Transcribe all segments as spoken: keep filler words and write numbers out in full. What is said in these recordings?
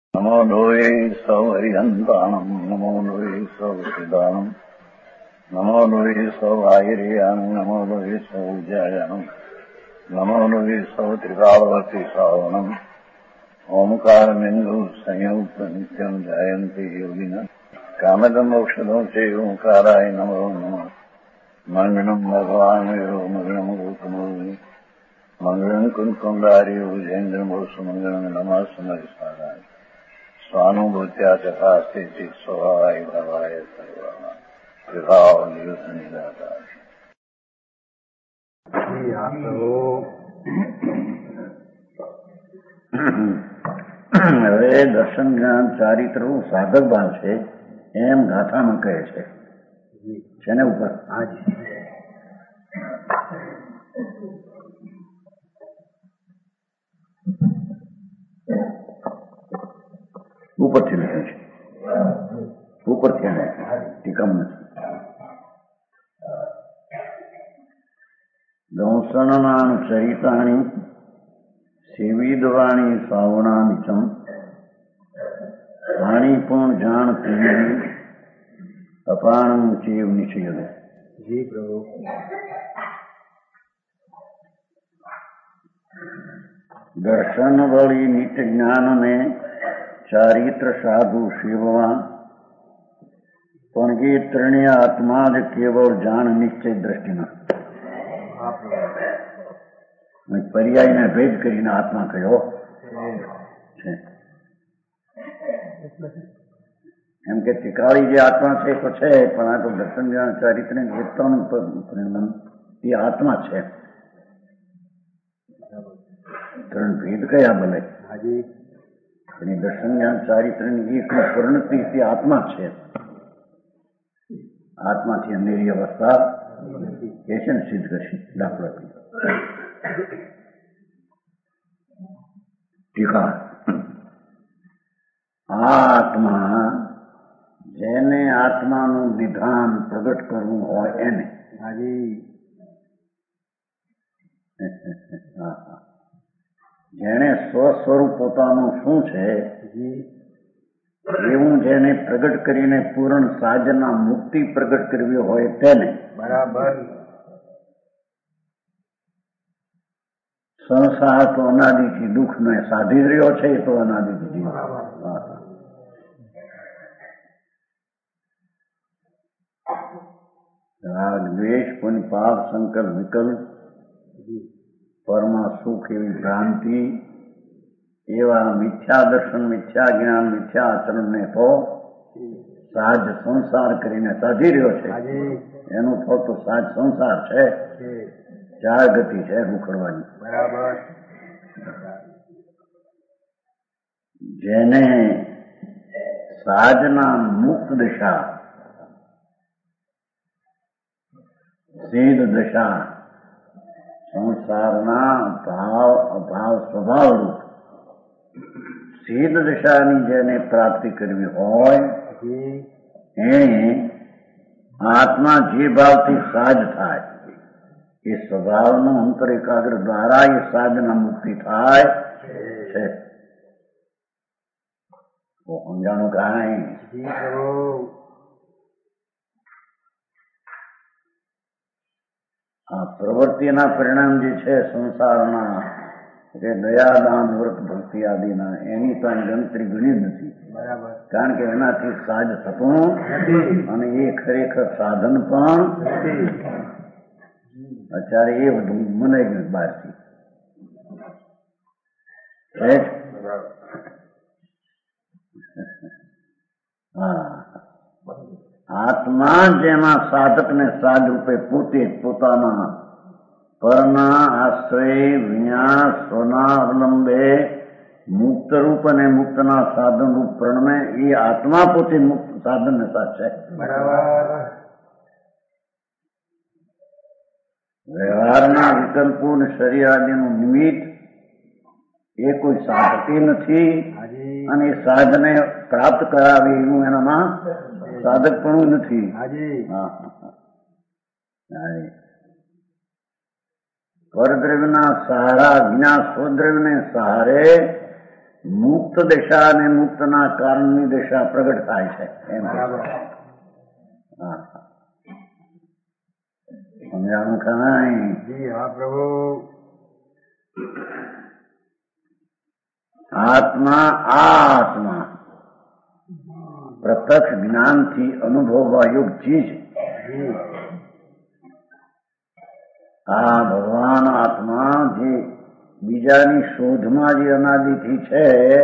નમો લોહે સૌહરિહંતાણમ નમો લોહે સૌસિદાનમ નમો લોહે સૌઆયર્યાણમ નમો લોહે સૌજ્યાયાણમ નમો લોહે સૌત્રિકાવતી શ્રાવણમ ઓમકારમિંદુ સંયુક્ત નિત્યમ જાયંતી યોગિના કામદમ ઔષધો છે ઓંકારાય નમો નમઃ મંગળમ ભગવાન મંગળમ ગૌતમો મંગળમ કુંકુંડારી ઉજેન્દ્રમોસુ મંગળમ નમઃ સમયસારાય સ્વાનુભૂત્યા ચકાસ્તે ચિત સ્વભાવાય ભાવાય સર્વા વિભાવ નિયુદ્ધ નિરાકાર. હવે દર્શન જ્ઞાન ચારિત્ર સાધક ભાવ છે એમ ગાથામાં કહે છે જેને ઉપર હાજી ઉપરથી લખ્યું છે, ઉપરથી ટીકમ નથી. દંસણના ચરિતાણી સેવિદવાણી સાવણા નીચમ વાણી પણ જાણ પીવી અપાણ ચેવ નિશ્ચય. જી પ્રભુ. દર્શન વળી નિત્ય જ્ઞાનને ચારિત્ર સાધુ સેવવા પણ એ ત્રણેય આત્મા જ કેવળ જાણ નિશ્ચય દ્રષ્ટિના પર્યાયને ભેદ કરીને આત્મા કયો છે. એમ કે ટીકાળી જે આત્મા છે તો છે, પણ આ તો દર્શન જ્ઞાન ચારિત્ર પરિણામ એ આત્મા છે. ત્રણ ભેદ કયા ભલે અને દર્શન જ્ઞાન ચારિત્રની એક પરિણતિ તે આત્મા છે. આત્માથી અંધેરી અવસ્થા એ છે ને સિદ્ધ કરશે. દાખલા ટીકા આત્મા જેને આત્માનું વિધાન પ્રગટ કરવું હોય એને જેને સ્વસ્વરૂપ પોતાનું શું છે એવું જેને પ્રગટ કરીને પૂર્ણ સાજના મુક્તિ પ્રગટ કરવી હોય તેને બરાબર. સંસાર તો અનાદિથી દુઃખ ને સાધી રહ્યો છે, એ તો અનાદિથી જીવ. રાગ દ્વેષ પણ પાપ સંકલ્પ વિકલ્પ પરમા સુખ એવી ભ્રાંતિ એવા મિથ્યા દર્શન મિથ્યા જ્ઞાન મિથ્યા આચરણને તો સાજ સંસાર કરીને સાધી રહ્યો છે. એનું ફળ તો સાજ સંસાર છે. ચાર ગતિ છે રૂખડવાની બરાબર. જેને સાજના મુક્ત દશા સિદ્ધ દશા સંસારના ભાવ અભાવ સ્વભાવ રૂપ સિદ્ધ દશાની જેને પ્રાપ્તિ કરવી હોય એ આત્મા જે ભાવથી સાજ થાય એ સ્વભાવનો અંતર એકાગ્ર દ્વારા એ સાધના મુક્તિ થાય છે. સમજાણું કાંઈ? આ પ્રવૃત્તિના પરિણામ જે છે સંસારના એટલે દયા દાન વ્રત ભક્તિ આદિના એની તો ગણતરી ગણી નથી. કારણ કે એનાથી સાજ થતું અને એ ખરેખર સાધન પણ અત્યારે એ બધું મનાઈ ગયું બહારથી. હા, આત્મા જેના સાધક ને સાજ રૂપે પોતે પોતાના પરના આશ્રય વિન્યાસ સ્વના અવલંબે મુક્ત રૂપ અને મુક્તના સાધન રૂપ પ્રણમે એ આત્મા પોતે મુક્ત સાધન ને સાચે બરાબર. વ્યવહારના વિકલ્પો અને શરીર આદિનું નિમિત્ત એ કોઈ સાધકે નથી અને એ સાધને પ્રાપ્ત કરાવે એવું એનામાં સાધક પણ નથી. પરદ્રવ્યના સહારા વિના સ્વદ્રવ્યને સહારે મુક્ત દશા અને મુક્તના કારણની દશા પ્રગટ થાય છે એમ હા સમજાણું કાંઈ હા પ્રભુ આત્મા આ આત્મા પ્રત્યક્ષ જ્ઞાનથી અનુભવવા યોગ ચીજ આ ભગવાન આત્મા જે બીજાની શોધમાં જે અનાદિથી છે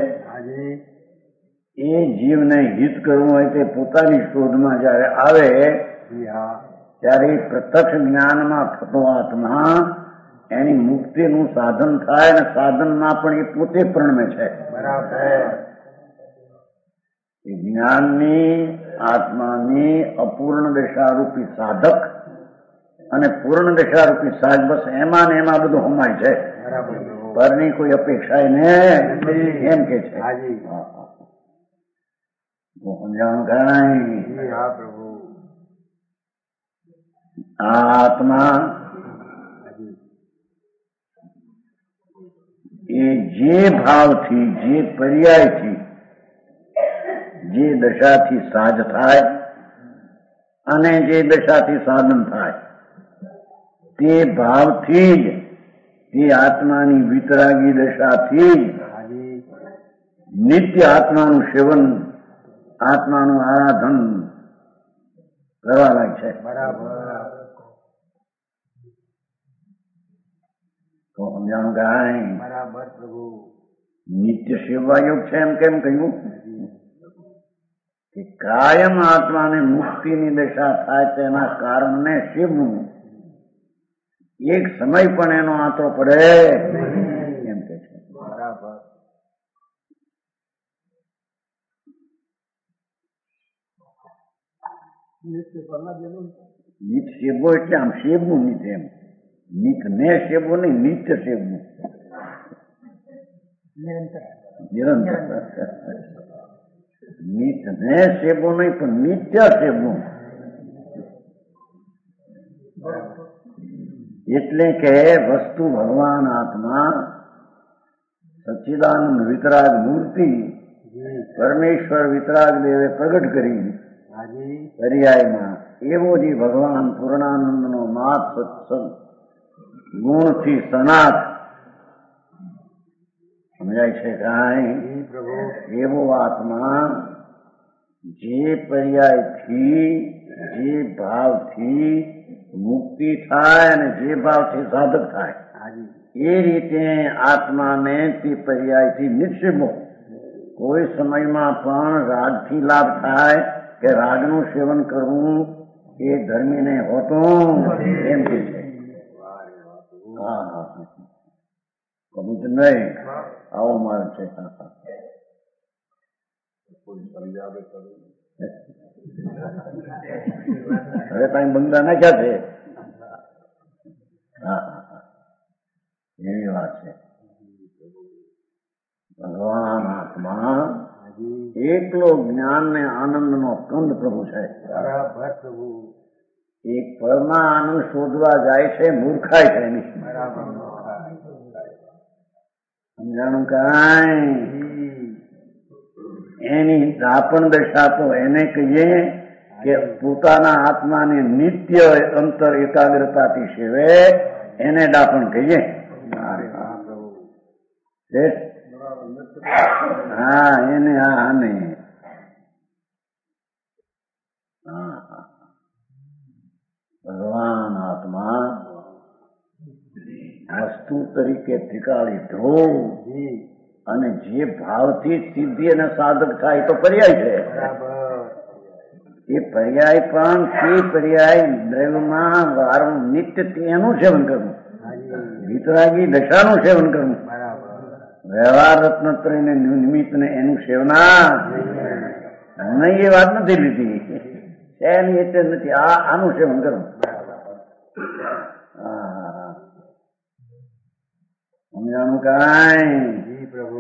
એ જીવને હિત કરવું હોય તે પોતાની શોધમાં જયારે આવે ત્યારે પ્રત્યક્ષ જ્ઞાનમાં થતો આત્મા એની મુક્તિનું સાધન થાય અને સાધનમાં પણ એ પોતે પ્રણમે છે બરાબર એ જ્ઞાનની આત્માની અપૂર્ણ દશારૂપી સાધક અને પૂર્ણ દશારૂપી સાજ બસ એમાં ને એમાં બધું હમાય છે પરની કોઈ અપેક્ષા ને એમ કે છે સમજાણું કાંઈ હા પ્રભુ આ આત્મા એ જે ભાવથી જે પર્યાયથી જે દશાથી સાજ થાય અને જે દશાથી સાધન થાય તે ભાવથી જ તે આત્માની વિતરાગી દશાથી નિત્ય આત્માનું સેવન આત્માનું આરાધન કરવા લાગે છે બરાબર તો સમજાણું કાંઈ બરાબર પ્રભુ નિત્ય સેવા યોગ છે એમ કેમ કહ્યું કે કાયમ આત્માને મુક્તિની દશા થાય તેના કારણને શિવનું એક સમય પણ એનો આંતરો પડે એમ કે છે બરાબર નિત સેવો એટલે આમ સેવનું નિત એમ નિત ને સેવો નહીં નિત્ય સેવનું નિરંતર નિત ને સેવો નહીં પણ નિત્ય સેવનું એટલે કે વસ્તુ ભગવાન આત્મા સચ્ચિદાનંદ વિતરાગ મૂર્તિ પરમેશ્વર વિતરાગ દેવે પ્રગટ કરી પર્યાયમાં એવો જે ભગવાન પૂર્ણાનંદનો નાથ સત્સંગ ગુણથી સનાથ સમજાય છે કાંઈ એવો આત્મા જે પર્યાયથી જે ભાવથી મુક્તિ થાય અને જે ભાવથી સાધક થાય એ રીતે આત્માને તે પર્યાયથી નિશ્ચિત કોઈ સમયમાં પણ રાગથી લાભ થાય કે રાગનું સેવન કરવું એ ધર્મીને હોતું એમ કે છે હા હા કબૂત નહીં આવો માર્ગ છે હવે કઈ બંગલા નાખ્યા છે હા એવી વાત છે ભગવાન આત્મા એકલો જ્ઞાન ને આનંદ નો કંદ પ્રભુ છે બરાબર પ્રભુ એક પરમા આનંદ શોધવા જાય છે મૂર્ખાય છે એની સમજાણું કાંઈ એની દાપણ દશા તો એને કહીએ કે પોતાના આત્માને નિત્ય અંતર એકાગ્રતાથી સેવે એને દાપણ કહીએ હા એને હા આને ભગવાન આત્મા વસ્તુ તરીકે ઠીકાળી ધો અને જે ભાવથી સિદ્ધિ અને સાધક થાય તો પર્યાય છે એ પર્યાય પણ તે પર્યાય દ્રવ્યમાં વારં નિત્ય એનું સેવન કરવું વિતરાગી દશાનું સેવન કરવું વ્યવહાર રત્નત્રય ને નિમિત્ત ને એનું સેવના નહીં એ વાત નથી લીધી એની એટલે નથી આ આનું સેવન કરવું સમજાણું કાંઈ પ્રભુ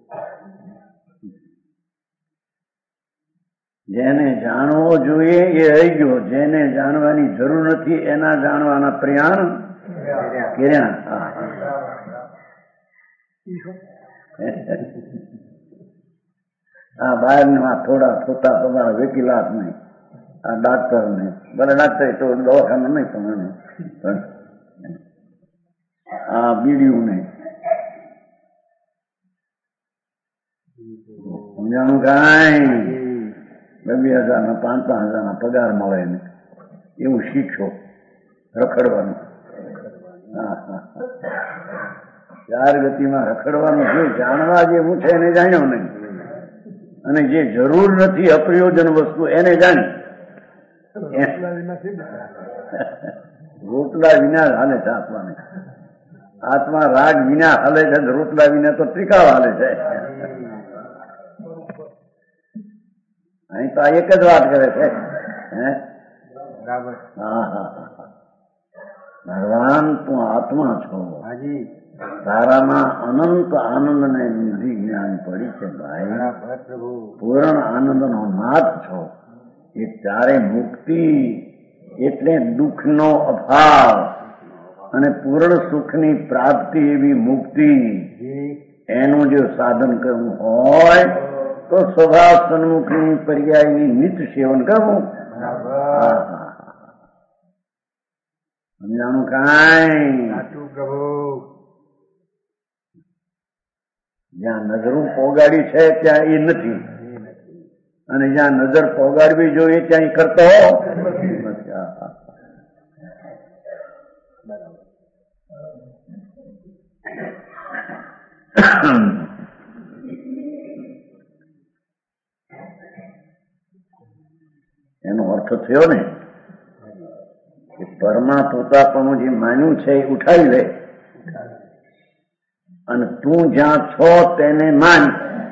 જેને જાણવો જોઈએ એ રહી ગયો જેને જાણવાની જરૂર નથી એના જાણવાના પ્રયાણ કર્યા આ બહારના થોડા થોતા તમારા વકીલાત નહીં, આ ડાક્ટર ને ભલે ડાક્ટર તો દવાખાનું નહીં પણ પણ આ બીડીયું નહીં સમજાણું કાંઈ બે બે હજાર ના પાંચ પાંચ હજાર ના પગાર મળે ને એવું શીખો રખડવાનું. હા હા ચાર ગતિમાં રખડવાનું જે જાણવા જેવું છે એને જાણ્યો નહીં, અને જે જરૂર નથી અપ્રયોજન વસ્તુ એને જાણી. રોટલા વિના હાલે છે આત્માને. આત્મા રાગ વિના હાલે છે, રોટલા વિના તો ત્રિકાળ હાલે છે. અહીં તો આ એક જ વાત કરે છે. હે બરાબર. હા હા ભગવાન તું આત્મા છો, તારામાં અનંત આનંદ ને નિધિ જ્ઞાન પડી છે ભાઈ. પૂર્ણ આનંદ નો નાથ છો. એ તારે મુક્તિ એટલે દુઃખનો અભાવ અને પૂર્ણ સુખની પ્રાપ્તિ એવી મુક્તિ, એનું જો સાધન કરવું હોય તો સ્વભાવ સન્મુખની પર્યાયની નિત્ય સેવન કરવું. સમજાણું કાંઈ? જ્યાં નજરું પોગાડી છે ત્યાં એ નથી, અને જ્યાં નજર પોગાડવી જોઈએ ત્યાં એ કરતો એનો અર્થ થયો ને કે પરમા પોતાપણું જે માન્યું છે એ ઉઠાવી લે, અને તું જ્યાં છો તેને માન.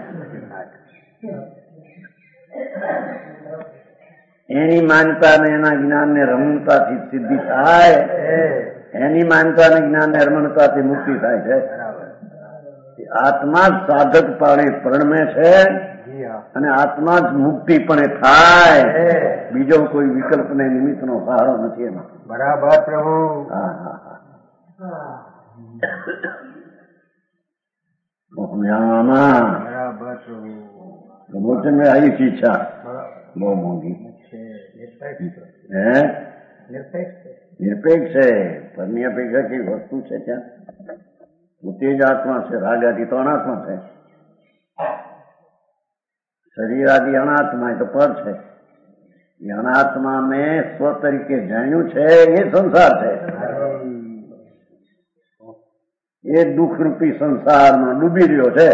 એની માનતા ને એના જ્ઞાન ને રમણતાથી સિદ્ધિ થાય, એની માનતા ને જ્ઞાન ને રમણતાથી મુક્તિ થાય છે. આત્મા જ સાધક પાડે પરણમે છે, અને આત્મા જ મુક્તિ પણ થાય. બીજો કોઈ વિકલ્પ ને નિમિત્ત નો સહારો નથી એમાં. બરાબર પ્રભુ. હા હા જાણવામાં મોચન મેં આવી છે ઈચ્છા બહુ મોંઘી હે નિરપેક્ષ છે. પરની અપેક્ષા કઈ વસ્તુ છે ત્યાં? પોતે જ આત્મા છે. રાગાથી તો અનાત્મા છે. શરીર આદિ અનાત્મા એ તો પર છે. એ અનાત્મા ને સ્વ તરીકે જાણ્યું છે એ સંસાર છે. એ દુઃખ રૂપી સંસારમાં ડૂબી રહ્યો છે.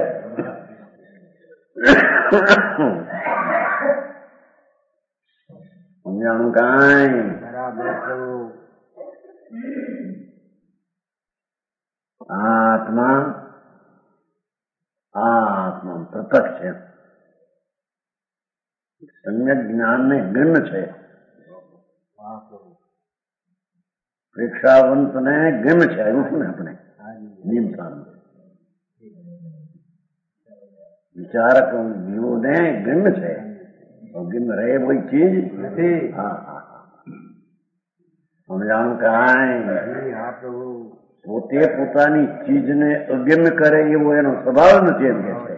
સમજાણું કાંઈ? આત્મા આ આત્મા પ્રત્યક્ષ છે. સમ્યક જ્ઞાન ને ગણ છે. પ્રેક્ષાવંત ને ગમ છે. આવ્યું છું ને આપણે નિયમસાર વિચારક જીવોને ગમ છે. ગમ રહે કોઈ ચીજ નથી. હા હા સમજાણું કાંઈ? પોતે પોતાની ચીજને અગમ્ય કરે એવો એનો સ્વભાવ નથી એમ કે છે.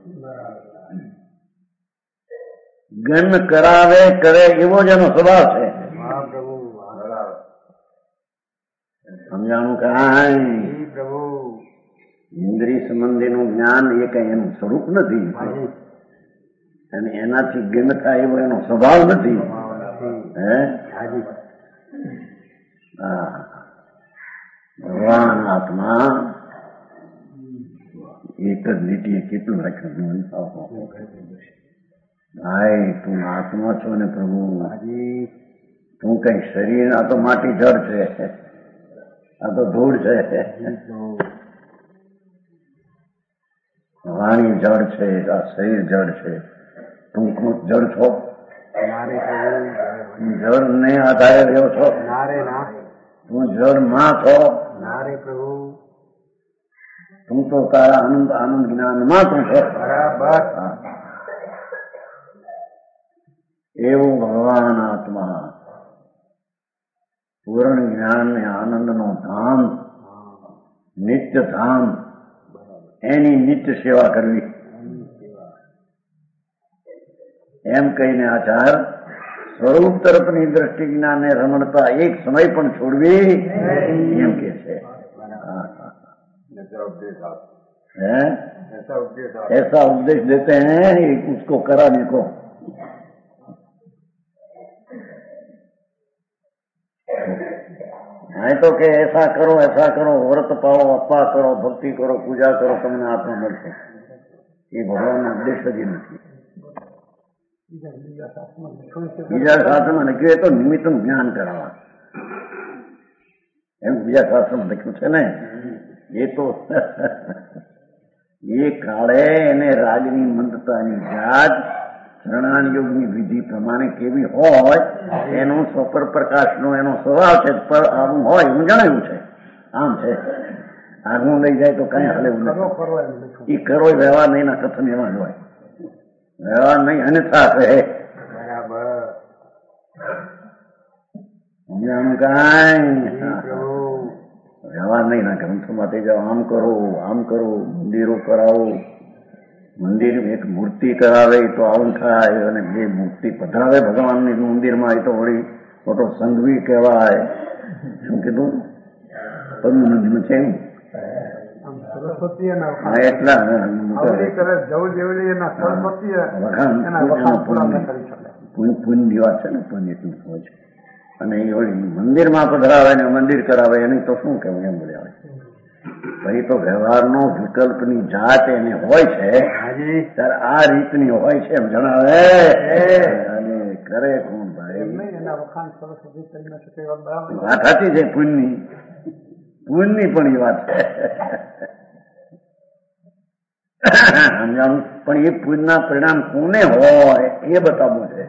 ગમ્ય કરાવે કરે એવો જ એનો સ્વભાવ છે. સમજાણું કાંઈ? ઇન્દ્રિય સંબંધીનું જ્ઞાન એ કઈ એનું સ્વરૂપ નથી, અને એનાથી ગમ્ય થાય એવો એનો સ્વભાવ નથી. હે હા ભગવાન આત્મા એક જ લીટીએ કેટલું રાખ્યું? ભાઈ તું આત્મા છો ને પ્રભુ, તું કઈ શરીર આ તો માટી જળ છે, આ તો ધૂળ છે. વાણી જળ છે, આ શરીર જળ છે. તું જળ છો? જળ ને આધારે રહ્યો છો? તું જળ માં છો? તું તો તારા આનંદ આનંદ જ્ઞાન માં તું છો. બરાબર. એવું ભગવાન આત્મા પૂર્ણ જ્ઞાન ને આનંદ નો ધામ, નિત્ય ધામ, એની નિત્ય સેવા કરવી. એમ કહીને આચાર સ્વરૂપ તરફની દ્રષ્ટિ જ્ઞાને રમણતા એક સમય પણ છોડવી એમ કે છે. है ऐसा उपदेश देते हैं उसको कराने को. नहीं तो कि ऐसा करो ऐसा करो व्रत पाओ अप्पा करो भक्ति करो पूजा करो તમને આત્મા મળશે. એ ભગવાનનો ઉદ્દેશ જ નથી. બીજા શાસ્ત્રમાં લખ્યું એ તો નિમિત્તનું જ્ઞાન કરાવવા એમ બીજા શાસ્ત્રમાં લખ્યું છે ને. એ તો એ કાળે એને રાજની મંદતાની જાત શરણાન યોગની વિધિ પ્રમાણે કેવી હોય એનો સ્વપર પ્રકાશનો એનો સ્વભાવ છે. પર આવું હોય એવું જણાવ્યું છે. આમ છે આગવું લઈ જાય તો કઈ હાલે એવું નથી. એ કરો વ્યવહાર નહીં ના કથન એવા જ હોય. વ્યવહાર નહીં અન્યથા કહે સમજાણું કઈ વ્યવહાર નહીં ના ગ્રંથોમાં જાઓ આમ કરો આમ કરો મંદિરો કરાવો મંદિર એક મૂર્તિ કરાવે તો આવું થાય અને બે મૂર્તિ પધરાવે ભગવાનની મંદિરમાં એ તો વળી મોટો સંઘવી કહેવાય. શું કીધું પદ્મનદીનું છે એટલા પુણ્યની વાત છે ને પુણ્ય એટલું હોય છે. અને એ વળી મંદિરમાં પધરાવે ને મંદિર કરાવે એની તો શું કેવું એમ બોલ્યા હોય. ભાઈ તો વ્યવહારનો વિકલ્પની જાત એને હોય છે ત્યારે આ રીતની હોય છે એમ જણાવે. અને કરે કોણ ભાઈ વાત સાચી છે. પુણ્યની પુણ્યની પણ એ વાત છે સમજાણું. પણ એ પુણ્યના પરિણામ કોને હોય એ બતાવવું છે.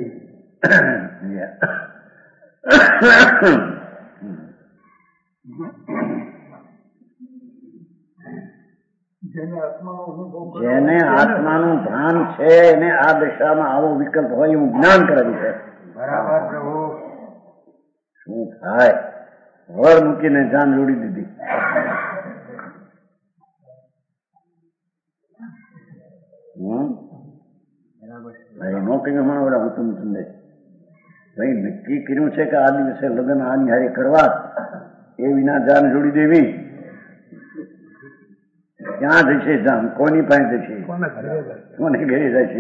જેને આત્માનું ભાન છે એને આ દિશામાં આવો વિકલ્પ હોય એવું જ્ઞાન કરેલું છે. બરાબર પ્રભુ. શું થાય વર મૂકીને જાન જોડી દીધી. નો કઈ હમણાં બધા ઉત્તમ સંદેશ ભાઈ નક્કી કર્યું છે કે આ દિવસે લગ્ન આ નિહારી કરવા એ વિના જાન જોડી દેવી. ક્યાં જશે જાન કોની પાસે જશે કોને ઘરે જશે.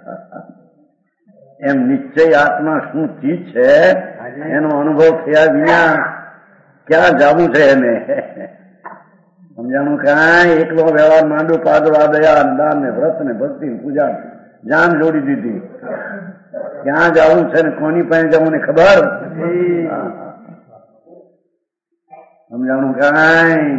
એમ નિશ્ચય આત્મા શું ચીજ છે એનો અનુભવ થયા વિના ક્યાં જવું છે એને સમજાણું. કાંઈ એકલો વ્યવહાર માંડો પાદળા દયા દાન ને વ્રત ને ભક્તિ પૂજા જાન જોડી દીધી. ક્યાં જવું છે ને કોની પાસે જવું ને ખબર સમજાણું. કાંઈ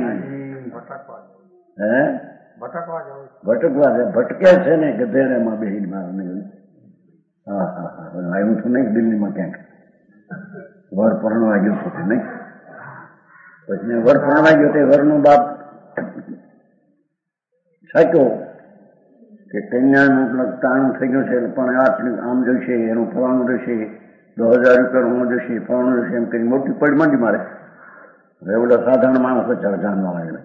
હે ભટકવા છે ભટકે છે ને ગધેડામાં બેહીને મારને. હા હા હા આવ્યું છું નહીં દિલ્હીમાં ક્યાંક વર પરણવા ગયું છું નહીં. પછી વર પરણવા ગયો તે વરનો બાપ સાચો કે કન્યાનું તાણું થઈ ગયું છે પણ આટલું આમ જોઈશે એનું ફલાણું જોઈશે દસ હજાર રૂપિયા જોઈશે ફલાણું જોઈશે એમ કરી મોટી પડ માંડી મારે. હવે ઓલા સાધારણ માણસો જાણવા લાગે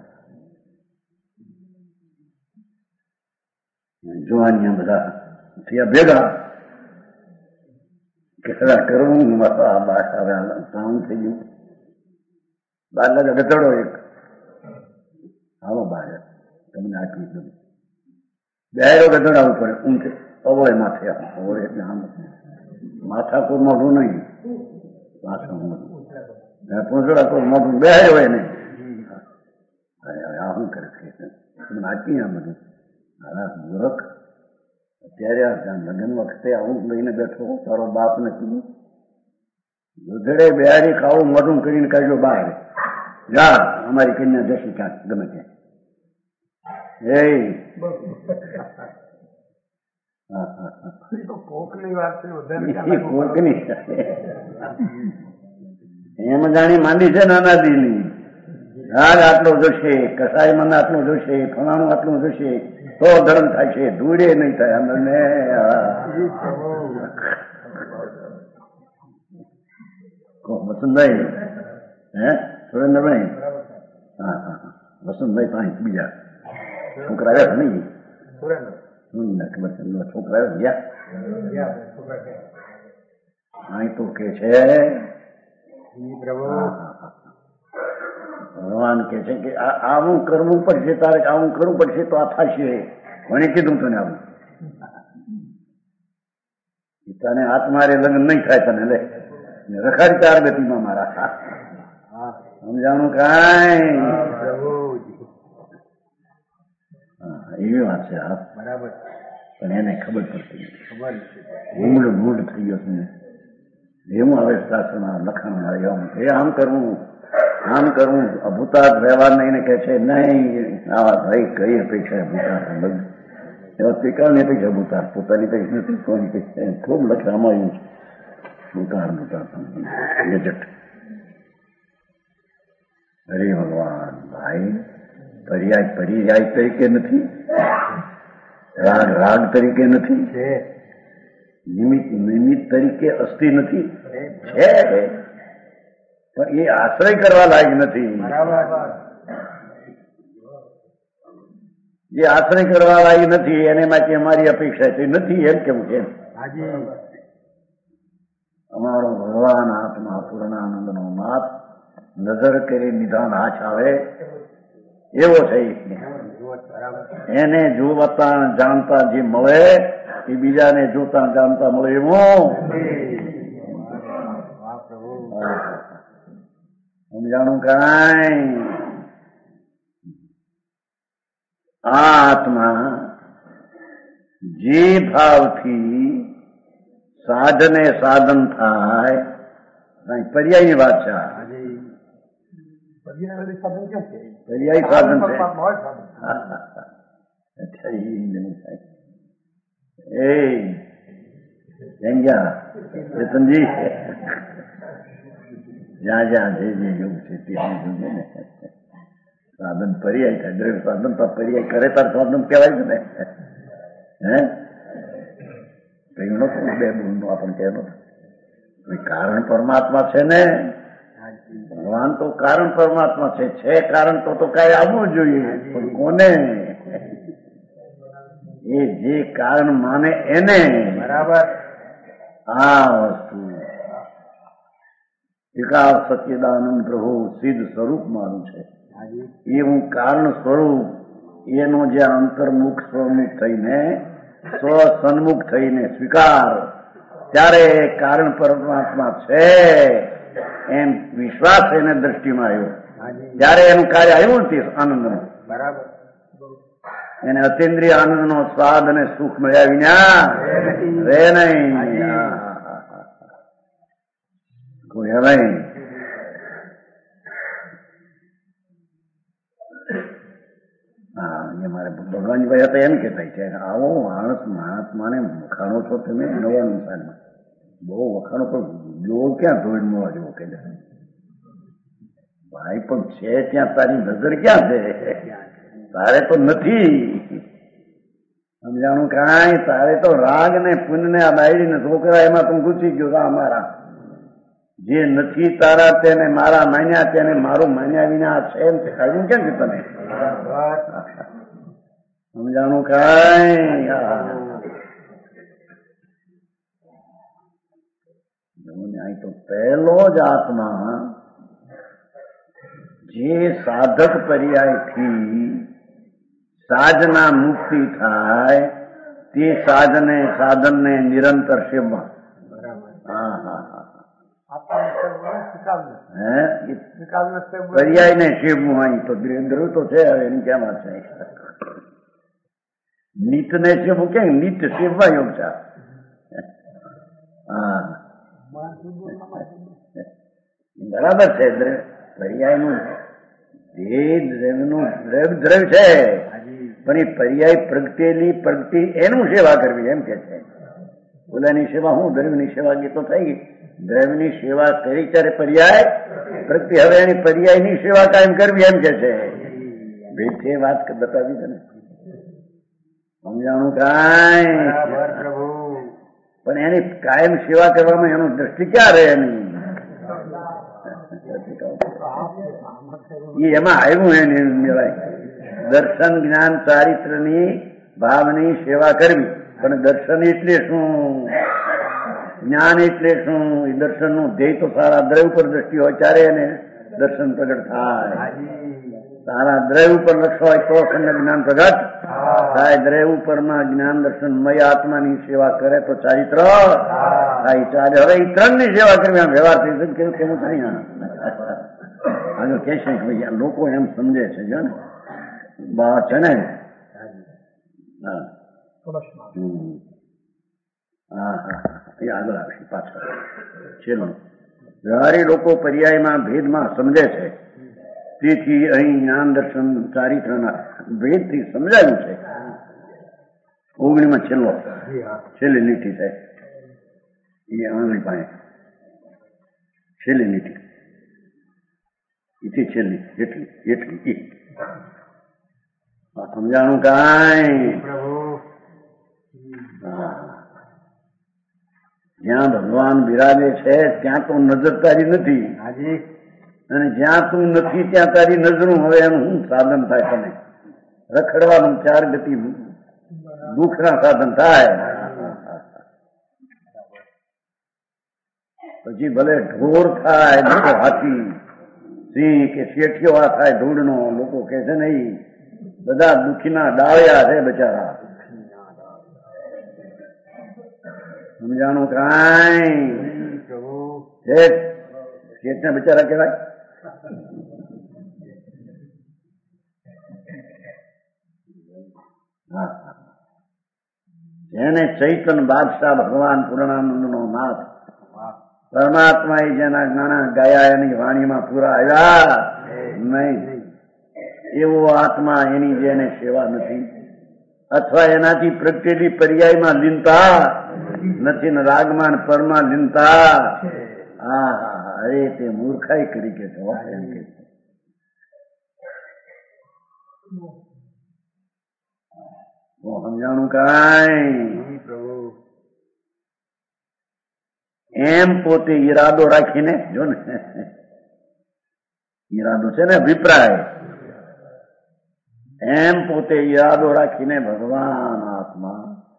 જોવાની બધા થયા ભેગા કેટલા કરવું કામ થઈ ગયું. બાર લાગે ગતડો એક આવો બહાર તમને આટલું બધું બેરો ગધડાવું પડે ઊંચે અવળે માથે અવળે એટલે આમ માથા કોઈ મોઢું નહીં પાછળ મોઢું પૂંછડા કોઈ મોઢું બેહાય હોય નહીં. આ શું કરે છે તમને આટલી આ બધું મૂર્ખ. અત્યારે લગ્ન વખતે આવું લઈને બેઠો તારો બાપ ને કીધું દૂધડે બેહાડી ખાવું મોઢું કરીને કાઢ્યો બહાર જા અમારી કન્યા જશે ક્યાંક ગમે ત્યાં. એ કોકની વાત છે કોકની એમ જાણી માંડી છે નાનાદીની. રાગ આટલો જોશે કસાઈમાં આટલું જોશે ફલાણું આટલું જોશે તો ધર્મ થાય છે ધૂળે નહીં થાય અમને. વસંતભાઈ હે સુરેન્દ્રભાઈ હા હા હા વસંતભાઈ પાંચ બીજા છોકરા આવ્યા નહીં ખબર છે છોકરા આવ્યા ગયા અહીં તો કે છે પ્રભુ ભગવાન કે છે કે આવું કરવું પડશે તારે, આવું કરવું પડશે તો આ થશે. કોને કીધું તને આવું? તને આત્મારે લગ્ન નહીં થાય, તને લે રખાડી ચાર ગતિમાં મારા. સમજાણું કાંઈ? એવી વાત છે. હા બરાબર. પણ એને ખબર પડતી મૂળ મૂળ થઈ ગયો છે. એવું હવે શાસ્ત્રમાં લખાણ એમ એ આમ કરવું આમ કરવું. ભૂતાર્થ વ્યવહાર નહીં કહે છે નહીં. આવા ભાઈ કઈ અપેક્ષા ભૂતાર્થ બધું એવા સ્વીકારની અપેક્ષા ભૂતાર્થ પોતાની કઈ નથી. કોની કઈ ખૂબ લખવામાં આવ્યું છે ભૂતાર ભૂતાર્થ ગજટ. અરે ભગવાન ભાઈ, પર્યાય પર્યાય તરીકે નથી, રાગ રાગ તરીકે નથી, નિમિત્ત નિમિત્ત તરીકે અસ્થિ નથી, છે પણ એ આશ્રય કરવા લાયક નથી. જે આશ્રય કરવા લાયક નથી એને માટે અમારી અપેક્ષા છે નથી એમ કેવું છે. અમારો ભગવાન આત્મા પૂર્ણાનંદ નો નાથ નજર કરી નિધાન હાથ આવે એવો છે. એને જોતા જાણતા જે મળે એ બીજાને જોતા જાણતા મળે એવો. સમજાણું કાંઈ? આ આત્મા જે ભાવથી સાધને સાધન થાય, પર્યાયની વાત છે. પર્યાય સાધન છે. એ એમ ગયા ચેતનજી, જ્યાં જ્યાં જે જે યોગ છે ત્યાં જોજે ને. સાધન પર્યાય થાય. દ્રવ્ય સાધન તો પર્યાય કરે તાર સાધન કહેવાય છે ને. હે કઈ નતું બે બોલ નું આપણને કહેવાનું. કારણ પરમાત્મા છે ને. ભગવાન તો કારણ પરમાત્મા છે. છે કારણ તો તો કઈ આવવું જોઈએ. પણ કોને? એ જે કારણ માને એને. બરાબર. આ વસ્તુ વિકાસ સચ્ચિદાનંદ પ્રભુ સિદ્ધ સ્વરૂપ મારું છે. એ હું કારણ સ્વરૂપ એનો જે અંતર્મુખ સ્વમુખ થઈને સ્વ સન્મુખ થઈને સ્વીકાર, ત્યારે કારણ પરમાત્મા છે એમ વિશ્વાસ એને દ્રષ્ટિમાં આવ્યો. જયારે એનું કાર્ય આવ્યું નથી આનંદનું, બરાબર, એને અતિન્દ્રિય આનંદનો સ્વાદ અને સુખ મળ્યા વિના રે નહીં. કોઈ હવે હા એ મારે ભગવાનજી ભાઈ હતા એમ કહેતા છે આવો માણસ મહાત્માને વખાણો છો તમે નવા નિશાનમાં. બહુ વખાણો પણ જોવો ક્યાં ધોઈને મળવા જેવો કહે ભાઈ, પણ છે ત્યાં તારી નજર ક્યાં છે? તારે તો નથી. સમજાણું કાંઈ? તારે તો રાગ ને પુણ્ય ને આ બાયડી ને છોકરા એમાં તું ઘૂસી ગયો. અમારા જે નથી તારા તેને મારા માન્યા, તેને મારું માન્યા વિના છે એમ કહ્યું કેમ છે તને? સમજાણું કાંઈ? અહીં તો પહેલો જ આત્મા જે સાધક પર્યાયથી સાધના મુક્તિ થાય તે સાધને સાધનને નિરંતર સેવવા. હા હા હા પર્યાય ને સેવવું. અહીં તો દ્રવ્ય તો છે હવે એની ક્યાં વાત છે? નિત ને સેવવું કેમ? નિત્ય સેવવા યોગ છે. હા બરાબર છે. પર્યાયનું એ દ્રવ્યનું દ્રવ્ય દ્રવ્ય છે પણ એ પર્યાય પ્રગટેલી પ્રગતિ એનું સેવા કરવી એમ કે છે. ઓલાની સેવા હું દ્રવ્યની સેવા ગીતો થઈ ગઈ. દ્રવ્યની સેવા કરી ત્યારે પર્યાય પ્રગતિ. હવે એની પર્યાયની સેવા કાયમ કરવી એમ કે છે. બે વાત બતાવી તને. સમજાણું કાંઈ? પણ એની કાયમ સેવા કરવામાં એનું દ્રષ્ટિ ક્યાં રહે એની? એમાં આવ્યું એને મેળાય દર્શન જ્ઞાન ચારિત્રની ભાવની સેવા કરવી. પણ દર્શન એટલે શું, જ્ઞાન એટલે શું? એ દર્શનનું ધ્યેય તો સારા દ્રવ્ય ઉપર દ્રષ્ટિ હોય ત્યારે એને દર્શન પ્રગટ થાય. સારા દ્રવ્ય ઉપર લક્ષ હોય તો સમ્યક જ્ઞાન પ્રગટ થાય. દ્રવ્ય ઉપરમાં જ્ઞાન દર્શન મય આત્માની સેવા કરે તો ચારિત્ર થાય. ચાલે હવે એ ત્રણ ની સેવા કરવી આમ વ્યવહાર થઈ શકે કેવું કેવું થાય. આગળ કે છે કે ભાઈ લોકો એમ સમજે છે જો ને બા છે ને હા હા હા એ આગળ આવશે પાછળ છેલ્લો. વ્યવહારી લોકો પર્યાયમાં ભેદમાં સમજે છે. તેથી અહીં જ્ઞાન દર્શન ચારિત્રના ભેદથી સમજાયું છે. ઓગણીમાં છેલ્લો છેલ્લી લીટી છે એ આંગળી પાસે છેલ્લી લીટી એથી છેલ્લી એટલી એટલી એ સમજાણું કાંઈ. જ્યાં ભગવાન બિરાજે છે ત્યાં તો નજર તારી નથી, અને જ્યાં તું નથી ત્યાં તારી નજરું. હવે એનું શું સાધન થાય? તમે રખડવાનું ચાર ગતિ દુઃખના સાધન થાય. પછી ભલે ઢોર થાય, લોકો હાથી સિંહ કે શેઠિયો આ થાય ધૂળનો, લોકો કે છે નહીં બધા દુઃખીના ડાળ્યા છે બચારા. સમજાણું કાંઈ? શેઠ શેઠને બચારા કહેવાય. જેને ચૈતન બાદશાહ ભગવાન પૂર્ણાનંદ નો નાથ પરમાત્મા એ જેના ગાણા ગાયા એની વાણીમાં પૂરા આવ્યા નહીં, એવો આત્મા એની જેને સેવા નથી, અથવા એનાથી પ્રગટેલી પર્યાયમાં લીનતા નથી ને રાગમાન પરમાં લીનતા. હા હા હા અરે તે મૂર્ખાઈ કરી કે છો એમ કે સમજાણું કાંઈ? એમ પોતે ઈરાદો રાખીને જો ને ઈરાદો છે ને અભિપ્રાય, એમ પોતે ઈરાદો રાખીને ભગવાન આત્મા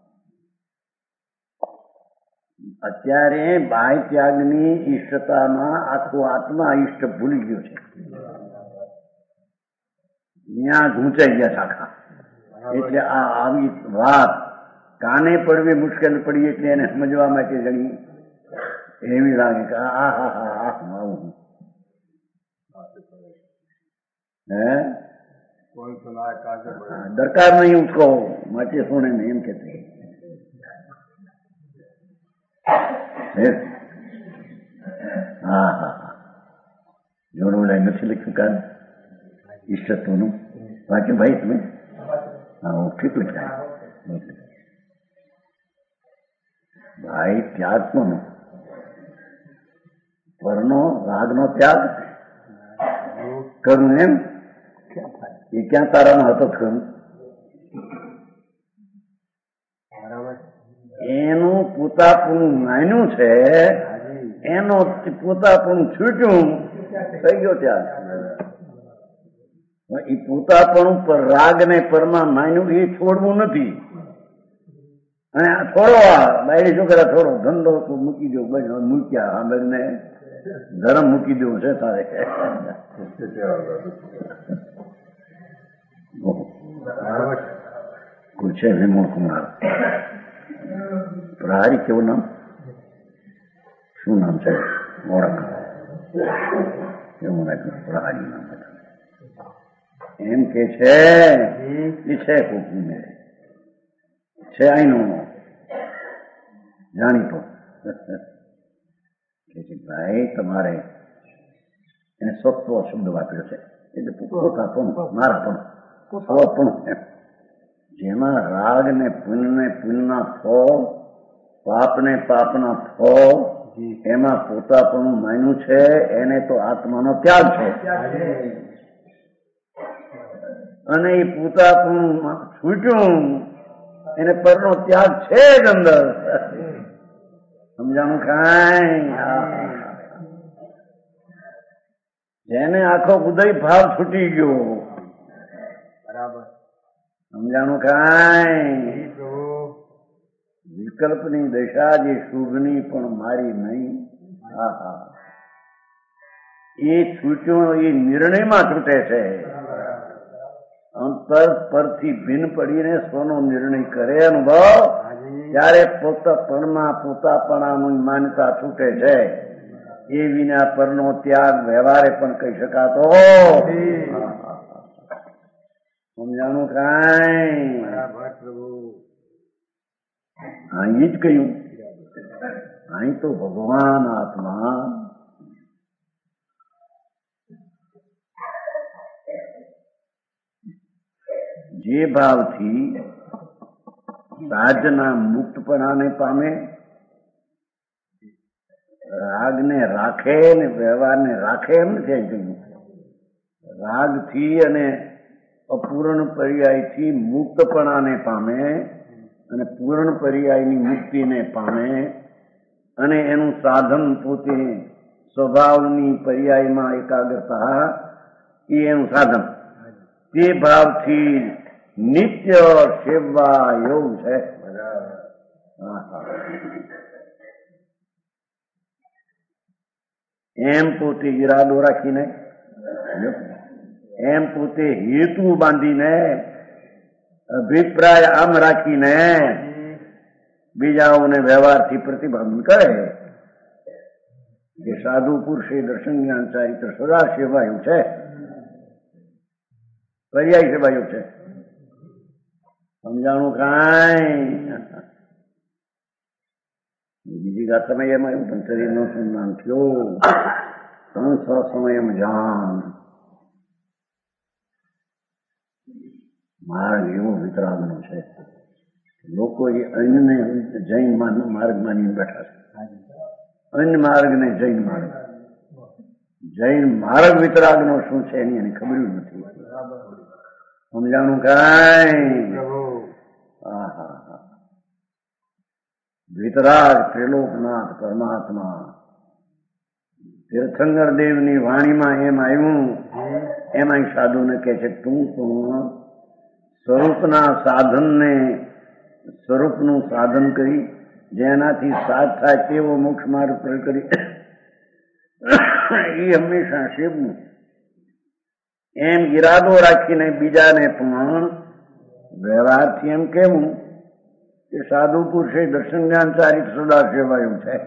અત્યારે બાહ્ય ત્યાગની ઈષ્ટતામાં આખો આત્મા ઈષ્ટ ભૂલી ગયો છે. ત્યાં ઘૂંચાઈ ગયા આખા. એટલે આ આવી વાત કાને પડવી મુશ્કેલ પડી એટલે એને સમજવા માટે ઘણી એવી લાગે કે આ હા હા આવું હે દરકાર નહીં ઉઠો માટે સુને ને એમ કે હા હા હા જોડું નથી લખ્યું કાન ઈષ્ટત્વનું બાકી ભાઈ તમે હા કેટલું થાય ભાઈ ત્યાગ કોનો? પરનો રાગનો ત્યાગ કરું એમ એ ક્યાં તારામાં હતો ખરું? એનું પોતાપણું માન્યું છે, એનો પોતાપણું છૂટ્યું થઈ ગયો ત્યાગ. એ પોતાપણું પર રાગ ને પરમાં માન્યું એ છોડવું નથી. અને આ થોડો આ બાયડી છોકરા થોડો ધંધો મૂકી દો બસ મૂક્યા આંબેડને ધર્મ મૂકી દેવું છે તારે. કોઈ છે વિમોલ કુમાર પ્રહારી કેવું નામ? શું નામ છે? ઓળખ એવું નાખ્યું પ્રહારી નામ એમ કે છે. એ છે કોકનું છે આઈનો જાણીતો કે ભાઈ તમારે એને સત્વ શબ્દ વાપર્યો છે એટલે પોતા પણ મારા પણ સ્વ પણ જેમાં રાગ ને પુણ્ય ને પુણ્યના ફળ, પાપ ને પાપના ફળ, એમાં પોતાપણું માન્યું છે એને તો આત્માનો ત્યાગ છે. અને એ પોતાપણું છૂટ્યું એને પરનો ત્યાગ છે જ અંદર. સમજાણું કાંઈ? જેને આખો ઉદય ભાવ છૂટી ગયો. બરાબર સમજાણું કાંઈ? વિકલ્પની દશા જે શુભની પણ મારી નહીં. હા હા, એ છૂટ્યો એ નિર્ણયમાં છૂટે છે. અંતર પરથી ભિન્ન પડીને સ્વનો નિર્ણય કરે અનુભવ, ત્યારે પોતાપણમાં પોતાપણાની માન્યતા છૂટે છે. એ વિના પરનો ત્યાગ વ્યવહારે પણ કહી શકાતો. સમજાણું કાંઈ? અહીં જ કહ્યું, અહીં તો ભગવાન આત્મા જે ભાવથી સાજના મુક્તપણાને પામે, રાગને રાખે ને વ્યવહારને રાખે એમ નથી કહ્યું. રાગથી અને અપૂર્ણ પર્યાયથી મુક્તપણાને પામે અને પૂર્ણ પર્યાયની મુક્તિને પામે, અને એનું સાધન પોતે સ્વભાવની પર્યાયમાં એકાગ્રતા, એ એનું સાધન. તે ભાવથી નિત્ય સેવા યોગ છે. એમ પોતે ઈરાદો રાખીને, એમ પોતે હેતુ બાંધીને, અભિપ્રાય આમ રાખીને બીજાઓને વ્યવહારથી પ્રતિબંધ કરે કે સાધુ પુરુષે દર્શન જ્ઞાન ચારિત્ર સદા સેવાયું છે, પર્યાય સેવાયું છે. સમજાણું કાંઈ? બીજી વાત સમયમાં એવું પણ શરીરનો સન્માન થયો, સંસ સમયમ જાન. માર્ગ એવો વિતરાગનો છે, લોકો એ અન્યને જૈન માર્ગ માની બેઠા છે. અન્ય માર્ગને જૈન માર્ગ, જૈન માર્ગ વિતરાગનો શું છે એની એને ખબર નથી. સમજાણું કાંઈ? હા હા હા. વિતરાગ ત્રિલોકનાથ પરમાત્મા તીર્થંકર દેવની વાણીમાં એમ આવ્યું, એમાં સાધુને કહે છે તું પણ સ્વરૂપના સાધનને સ્વરૂપનું સાધન કરી જેનાથી સાથ થાય તેવો મોક્ષ માર્ગ પ્રયોગ કરી એ હંમેશા શિવનું એમ ઈરાદો રાખીને બીજાને પણ વ્યવહારથી એમ કેવું કે સાધુ પુરુષે દર્શન જ્ઞાન ચારિત્ર સદા સેવાયું છે.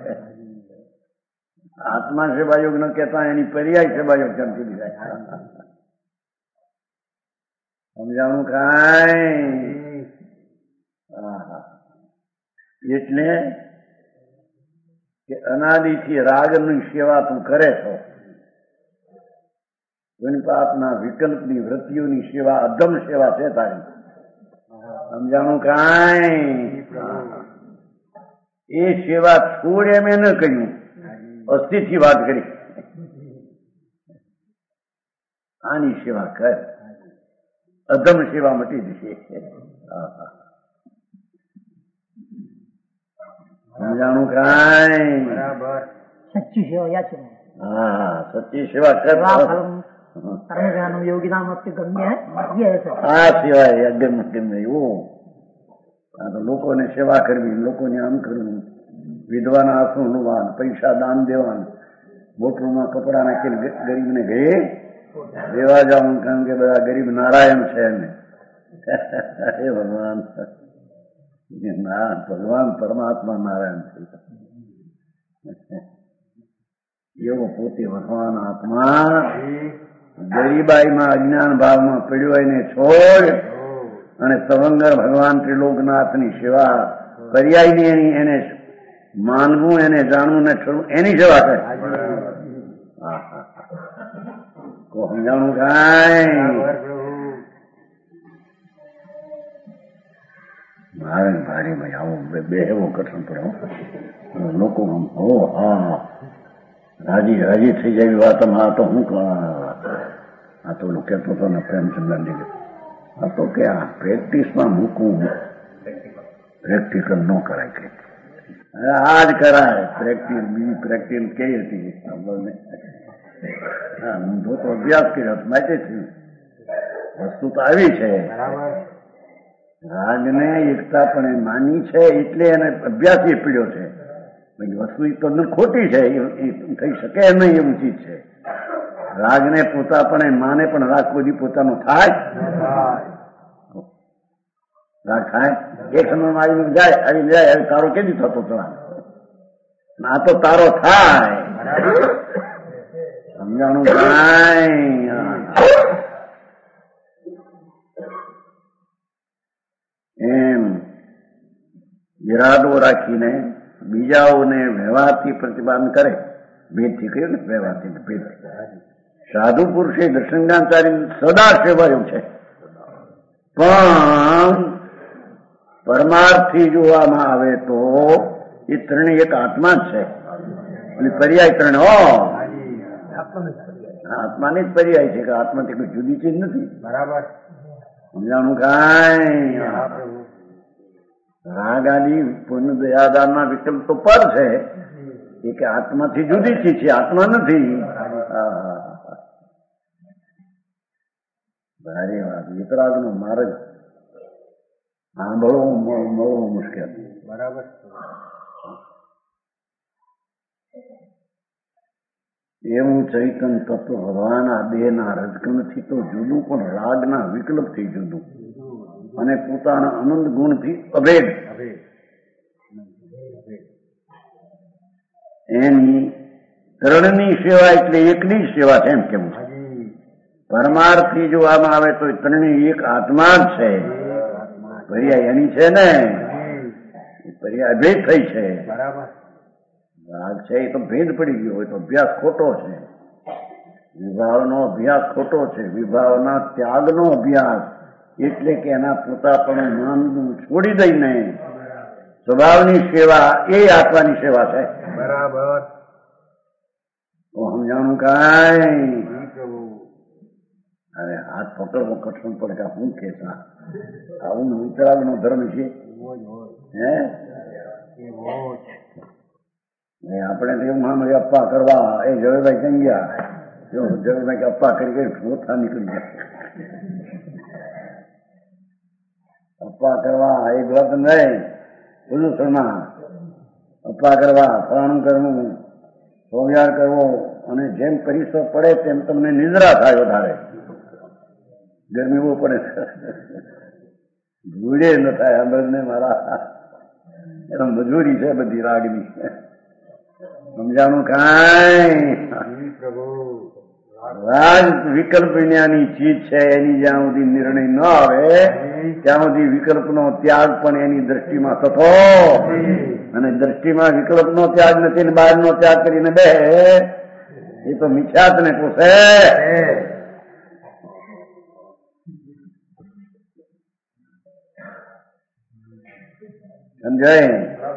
આત્મા સેવાયોગ ન કહેતા એની પર્યાય સેવાયોગ કેમ કીધી જાય? સમજાણું કાંઈ? એટલે કે અનાદિથી રાગની સેવા તું કરે છો, પાપના વિકલ્પની વૃત્તિઓની સેવા અધમ સેવા છે તારી. સમજાણું કાંઈ? એ સેવા છોડ એમ ન કહ્યું, અસ્થિથી વાત કરી. આની સેવા કર, અધમ સેવા મટી જશે. સમજાણું કાંઈ? બરાબર. સચ્ચી સેવા યાદ છે. હા, સચ્ચી સેવા કર. યોગી નામ ગમ્ય આ સિવાય અગમ ગમે એવું. આ તો લોકોને સેવા કરવી, લોકોને આમ કરવું, વિધવાના આંસુ નુવાન, પૈસા દાન દેવાન, બોટલોમાં કપડા નાખીને ગરીબને ઘરે દેવા જવાનું, કારણ કે બધા ગરીબ નારાયણ છે ને. એ ભગવાન ભગવાન પરમાત્મા નારાયણ છે. એવો પોતે ભગવાન આત્મા ગરીબાઈમાં અજ્ઞાન ભાવમાં પડ્યો એને છોડ અને તવંગર ભગવાન ત્રિલોકનાથની સેવા પર્યાયની એની એને માનવું, એને જાણવું ને છોડવું, એની સેવા કરે. કો સમજાણું કાંઈ? મારે ભારીમાં આવું બે એવો કઠણ પડ્યો. લોકો હો હા રાજી રાજી થઈ જાય વાતમાં. આ તો હું આ તો કહેતો હતો ને પ્રેમચંદ્ર જી, આ તો કે આ પ્રેક્ટિસમાં મૂકવું, પ્રેક્ટિકલ ન કરાય કે આ જ કરાય. પ્રેક્ટિસ બીજી પ્રેક્ટિસ કઈ હતી આપણને? હા, ઊંધો તો અભ્યાસ કર્યો માટે થયું. વસ્તુ તો આવી છે. રાગને એકતા પણ એ માની છે એટલે એને અભ્યાસ એ પીડ્યો છે. વસ્તુ તો ખોટી છે, એ થઈ શકે નહીં એવું ચીજ છે. રાગને પોતા પણ માને પણ રાગ કોઈ પોતાનો થાય? રાગ થાય? એક સમયમાં આવીને જાય આવીને જાય તારો કેદી થતો હતો? આ તો તારો થાય. સમજાણું થાય? એમ ઈરાદો રાખીને બીજાઓને વ્યવહારથી પ્રતિબંધ કરે. ભેદથી કહ્યું ને, વ્યવહારથી ભેદથી. સાધુ પુરુષે દર્શનદાનચારી સદા સેવાયું છે, પણ પરમાર્થથી જોવામાં આવે તો એ ત્રણેય એક આત્મા જ છે. એટલે પર્યાય ત્રણ હો આત્માની જ પર્યાય છે કે આત્માથી કોઈ જુદી ચીજ નથી. બરાબર સમજાણું કાંઈ? રાગ આદિ પૂર્ણ દયાદાનના વિકલ્પ તો પર છે, એ કે આત્માથી જુદી ચીજ છે, આત્મા નથી. ભારે વાત. વિતરાગ નો માર્ગ સાંભળવો મળવો મુશ્કેલ. બરાબર. એવું ચૈતન તત્વ ભગવાનના દેહના રજકણથી તો જુદું, પણ રાગના વિકલ્પથી જુદું, અને પોતાના આનંદ ગુણથી અભેદ. એની ત્રણની સેવા એટલે એકની જ સેવા છે એમ કેવું છે. પરમાર્થથી જોવામાં આવે તો ત્રણની એક આત્મા જ છે. પર્યાય એની છે ને, પર્યાય ભેદ થઈ છે. રાગ છે એ તો ભેદ પડી ગયો હોય તો અભ્યાસ ખોટો છે. વિભાવનો અભ્યાસ ખોટો છે. વિભાવના ત્યાગનો અભ્યાસ એટલે કે એના પોતાપણું માનવું છોડી દઈને સ્વભાવની સેવા એ આત્માની સેવા છે. બરાબર. તો સમજાણું કાંઈ? અરે હાથ પકડવો કઠણ પડે કે હું કેસા આવું વિતરાગ નો ધર્મ છે. હે આપણે તો એવું મામલે અપ્પા કરવા એ જવેભાઈ કઈ ગયા, જો જવેભાઈ અપ્પા કરી ગઈ પોતા નીકળી ગયા. અપ્પા કરવા એક વાત નહીં, પ્રદૂષણમાં અપ્પા કરવા, ફલાણું કરવું, સોવ્યાર કરવો, અને જેમ પરિસર પડે તેમ તમને નિદ્રા થાય વધારે. ગરમી બહુ પડે, ભૂડે ન થાય. અમરને મારા એનો મજૂરી છે બધી રાગની. સમજાણું કાંઈ? રાગ વિકલ્પ વિનાની ચીજ છે. એની જ્યાં સુધી નિર્ણય ન આવે ત્યાં સુધી વિકલ્પનો ત્યાગ પણ એની દ્રષ્ટિમાં થતો, અને દ્રષ્ટિમાં વિકલ્પનો ત્યાગ નથી ને બહારનો ત્યાગ કરીને બે એ તો મિથ્યાત્વને પોષે. સમજાય?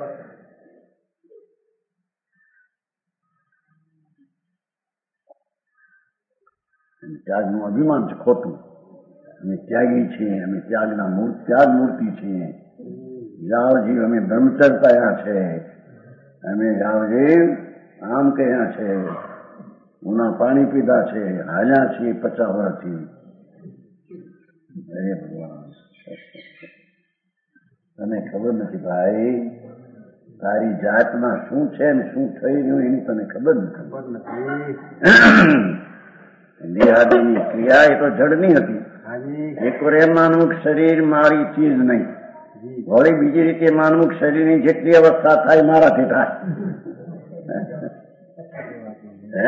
ત્યાગનું અભિમાન છે ખોટું. અમે ત્યાગી છીએ, અમે ત્યાગના મૂર્તિ, ત્યાગ મૂર્તિ છીએ. જાવજીવ અમે બ્રહ્મચર્યા છે, અમે જાવજીવ આમ કહ્યા છે, ઉના પાણી પીધા છે, હાલ્યા છીએ પચાસ વર્ષથી. અરે ભગવાન, તને ખબર નથી ભાઈ, તારી જાતમાં શું છે ને શું થઈ રહ્યું એની તને ખબર નથી. દેહાદીની ક્રિયા એ તો જડની હતી. એક વાર એમ માનવું કે શરીર મારી ચીજ નહીં, વળી બીજી રીતે માનવું કે શરીરની જેટલી અવસ્થા થાય મારાથી થાય. હે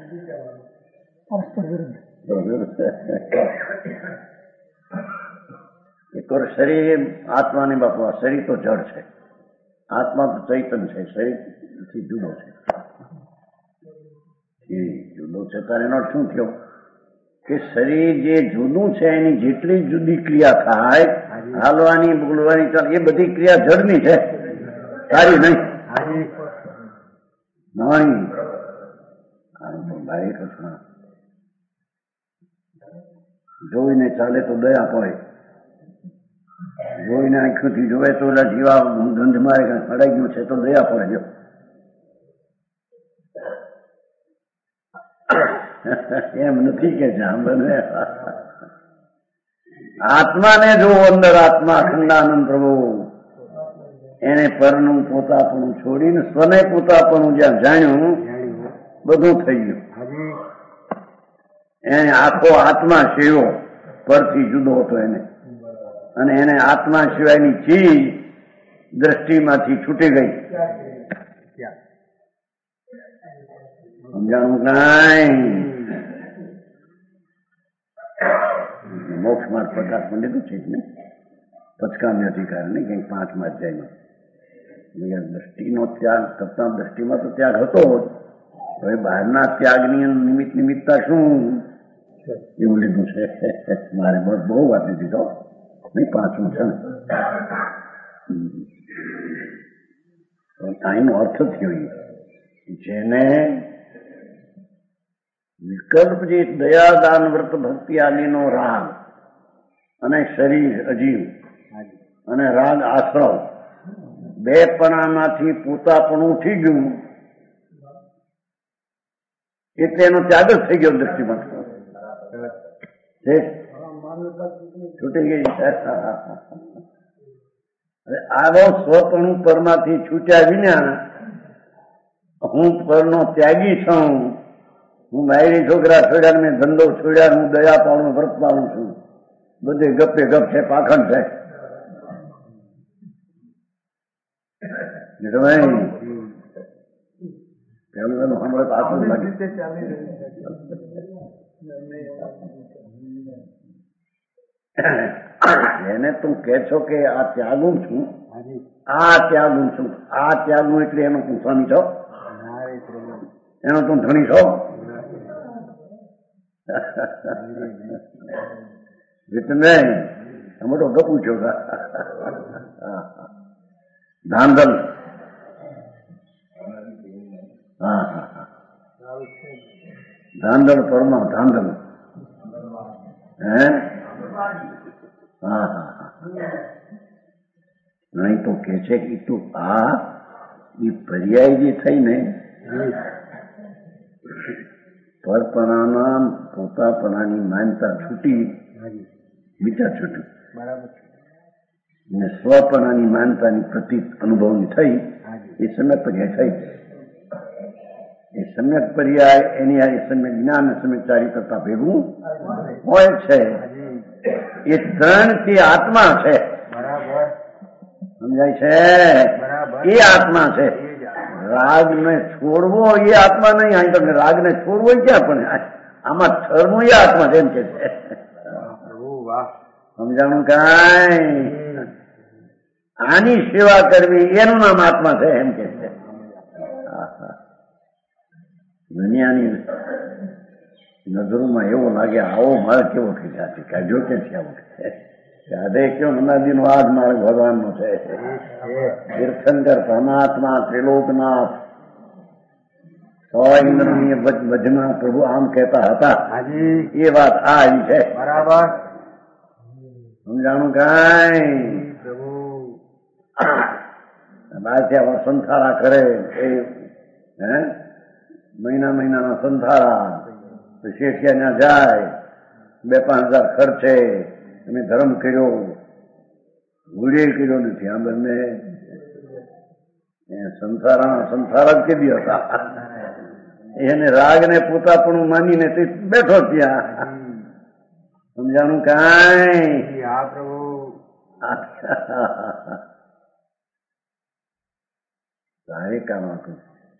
એક વાર શરીર આત્માની બાપુ, આ શરીર તો જડ છે, આત્મા તો ચૈતન છે, શરીરથી જુદો છે. જુદો છે ત્યારે એનો શું થયો કે શરીર જે જુદું છે એની જેટલી જુદી ક્રિયા થાય, હાલવાની બોલવાની એ બધી ક્રિયા જડની છે, સારી નહીં. નહીં ભાઈ કૃષ્ણ જોઈને ચાલે તો દયા પડે, જોઈને આંખોથી જોવે તો જીવા ગંધ મારે સડાઈ ગયું છે તો દયા પડે. જો એમ નથી કે જામ બને આત્માને જો અંદર આત્મા અખંડાનંદ પ્રભુ એને પરનું પોતાપણું છોડીને સ્વને પોતાપણું જ્યાં જાણ્યું બધું થઈ ગયું. એને આખો આત્મા સેવો પરથી જુદો હતો એને, અને એને આત્મા સિવાયની ચીજ દ્રષ્ટિમાંથી છૂટી ગઈ. સમજાણું કાંઈ? મોક્ષ માર્ગ પ્રકાશમાં લીધું છે ને, પચકામ્ય અધિકાર નહીં, કંઈક પાંચમા અધ્યાયમાં દ્રષ્ટિનો ત્યાગ કરતા દ્રષ્ટિમાં તો ત્યાગ હતો જ. હવે બહારના ત્યાગની નિમિત્ત નિમિત્તતા શું એવું લીધું છે. મારે બહુ વાત લીધી તો નહીં, પાંચમું છે ને. એનો અર્થ થયો જેને વિકલ્પજીત દયા દાન વ્રત ભક્તિ આદિનો રાગ અને શરીર અજીવ અને રાગ આશ્રવ બે પણામાંથી પોતાપણું ઉઠી ગયું એટલે એનો ત્યાગ જ થઈ ગયો. દ્રષ્ટિમાં છૂટી ગઈ. આવો સ્વપણું પરમાંથી છૂટ્યા વિના હું પરનો ત્યાગી છું, હું માયરી છોકરા છોડ્યા, મેં ધંધો છોડ્યા, હું દયા પાડું વ્રત પાડું છું, બધે ગપે ગપ છે, પાખંડ છે. પેલું પેલું હમણાં તો આટલું લાગે. એને તું કે છો કે આ ત્યાગું છું, આ ત્યાગું છું, આ ત્યાગું એટલે એનો તું સ્વામી છો, એનો તું ધણી છો. મોટો ગપુ છો. ધાંધલ. હા હા હા ધાંધલ પરમા ધાંધલ. હે હા હા હા નહીં તો કે છે કે તું આ એ પર્યાય જે થઈ ને પરપણાના પોતાપણાની માનતા છૂટી, વિચાર છૂટ્યું ને સ્વપણાની માનતાની પ્રતીત અનુભવની થઈ, એ સમ્યક પર્યાય થઈ. એ સમ્યક પર્યાય એની આ સમ્યક જ્ઞાન સમ્યક ચારી કરતા ભેગું હોય છે. એ ત્રણ તે આત્મા છે. સમજાય છે? એ આત્મા છે. રાગ ને છોડવો એ આત્મા નહીં. અહીં તમને રાગ ને છોડવો ક્યાં? પણ આમાં ઠરવું એ આત્મા છે એમ કે છે. સમજાણું કાંઈ? આની સેવા કરવી એનું નામ આત્મા છે એમ કે છે. દુનિયાની નજરોમાં એવું લાગે આવો માર્ગ કેવો ખીચાથી કાઢ્યો ક્યાંથી આવો રાધે કયો નંદાજી નો આ જ માર્ગ ભગવાન નો છે. તીર્થંકર પરમાત્મા ત્રિલોકનાથ સો ઇન્દ્રની વજમાં પ્રભુ આમ કહેતા હતા. એ વાત આ આવી છે. બરાબર સમજાણું કાંઈ? બાદશાહ સંથારા કરે એ હે મહિના મહિનાના સંથારા, શેઠિયા ત્યાં જાય, બે પાંચ હજાર ખર્ચે, અમે ધર્મ કર્યો, ગુડે કર્યો નથી. આ બંને સંસારા સંસારા જ કેદી હતા. એને રાગ ને પોતાપણું માનીને તે બેઠો ત્યાં. સમજાણું કાંઈ? હા પ્રભુ. સારી કામ આપ્યું.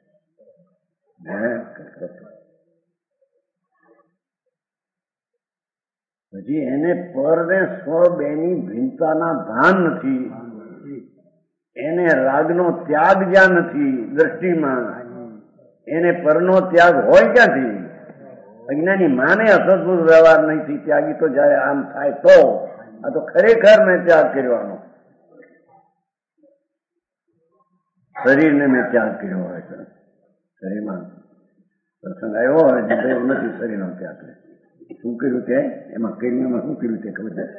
હજી એને પર ને સ્વ બેની ભિન્નતાના ભાન નથી. એને રાગનો ત્યાગ જ્યાં નથી દ્રષ્ટિમાં, એને પરનો ત્યાગ હોય ક્યાંથી? અજ્ઞાની માને અસદભૂત વ્યવહાર નહીં, ત્યાગી તો જાય આમ થાય તો. આ તો ખરેખર મેં ત્યાગ કરવાનો, શરીરને મેં ત્યાગ કર્યો હોય છે. શરીરમાં પ્રસંગ આવ્યો હોય જે એવું નથી શરીરનો ત્યાગ કરે. શું કર્યું તે એમાં કર્યું શું કર્યું તે ખબર છે?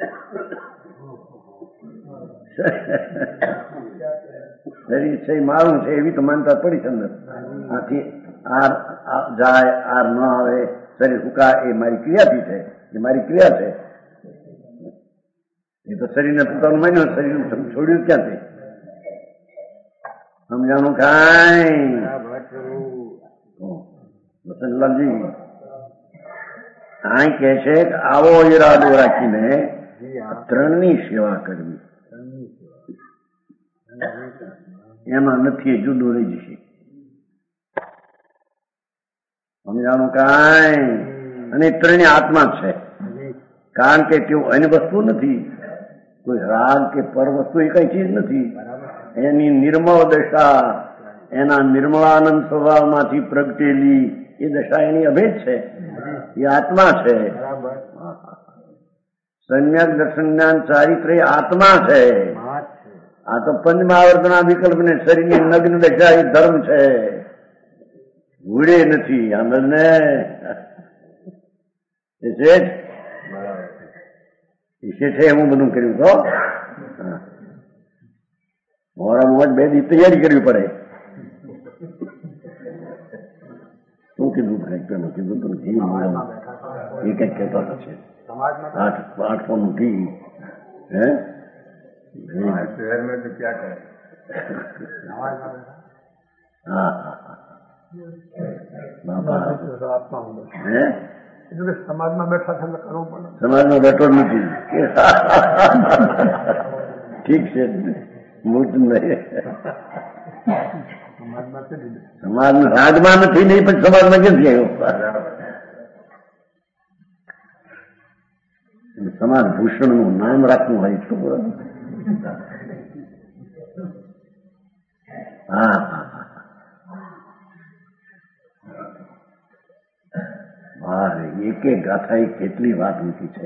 શરીર છે મારું છે એવી તો માનતા પડી છે અંદર. આથી આર જાય આર ન આવે, શરીર હુકા એ મારી ક્રિયાથી છે, એ મારી ક્રિયા છે. એ તો શરીરને પોતાનું માન્યું, શરીર છોડ્યું ક્યાંથી? સમજાણું કાંઈ? વસંતલાલજી આ કે છે કે આવો ઈરાદો રાખીને ત્રણની સેવા કરવી, એમાં નથી જુદું રહી જશે. સમજાણું કાંઈ? અને ત્રણે આત્મા છે, કારણ કે તેઓ અન્ય વસ્તુ નથી, કોઈ રાગ કે પર વસ્તુ એ કઈ ચીજ નથી. એની નિર્મળ દશા, એના નિર્મળાનંદ સ્વભાવમાંથી પ્રગટેલી એ દશા એની અભેદ છે, એ આત્મા છે. સમ્યક દર્શન જ્ઞાન ચારિત્ર એ આત્મા છે. આ તો પંચમહાવર્તના વિકલ્પ ને શરીરની નગ્ન દશા એ ધર્મ છે, ભૂડે નથી. આનંદ ને છે હું બધું કર્યું તો મોડા મોજ બે દી તૈયારી કરવી પડે. શું કીધું પેલું કીધું તું ઘી એ કઈક કહેતો છે, આઠ આઠસો નું ઘી. હે शहर में तो क्या करे? હા હા બાપા હે સમાજમાં બેઠા છે કરવું પડે. સમાજમાં બેઠો નથી. ઠીક છે, મૂર્ત નહીં. સમાજમાં રાજમાં નથી નહીં, પણ સમાજમાં ક્યાંથી આવ્યો? સમાજ ભૂષણ નું નામ રાખવું હોય તો હા હા એક એક ગાથા એ કેટલી વાત મૂકી છે.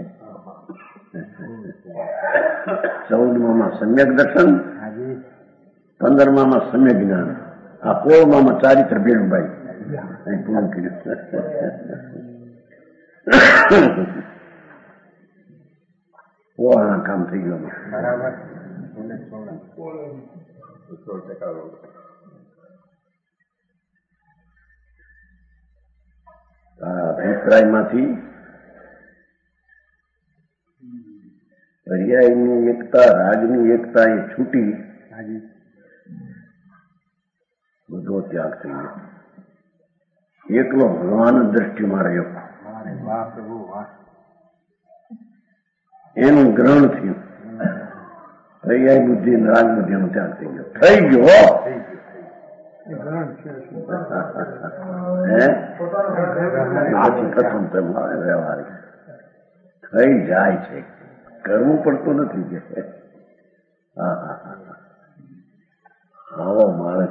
ચૌદમાં સમ્યક દર્શન, પંદરમાં સમ્યક જ્ઞાન, આ સોળમાં ચારિત્ર ભેળુભાઈ પૂર્ણ કર્યું. પોળાના કામ થઈ ગયું. બરાબર. તારા અભિપ્રાયમાંથી પર્યાયની એકતા, રાજની એકતા એ છૂટી, બધો ત્યાગ થઈ ગયો. એકલો ભગવાન દ્રષ્ટિમાં રહ્યો, એનું ગ્રહણ થયું. પર્યાય બુદ્ધિ રાગ બુદ્ધિ નો ત્યાગ થઈ ગયો. થઈ ગયો વ્યવહારિક થઈ જાય છે, કરવું પડતું નથી. કે હા હા હા આવો માણસ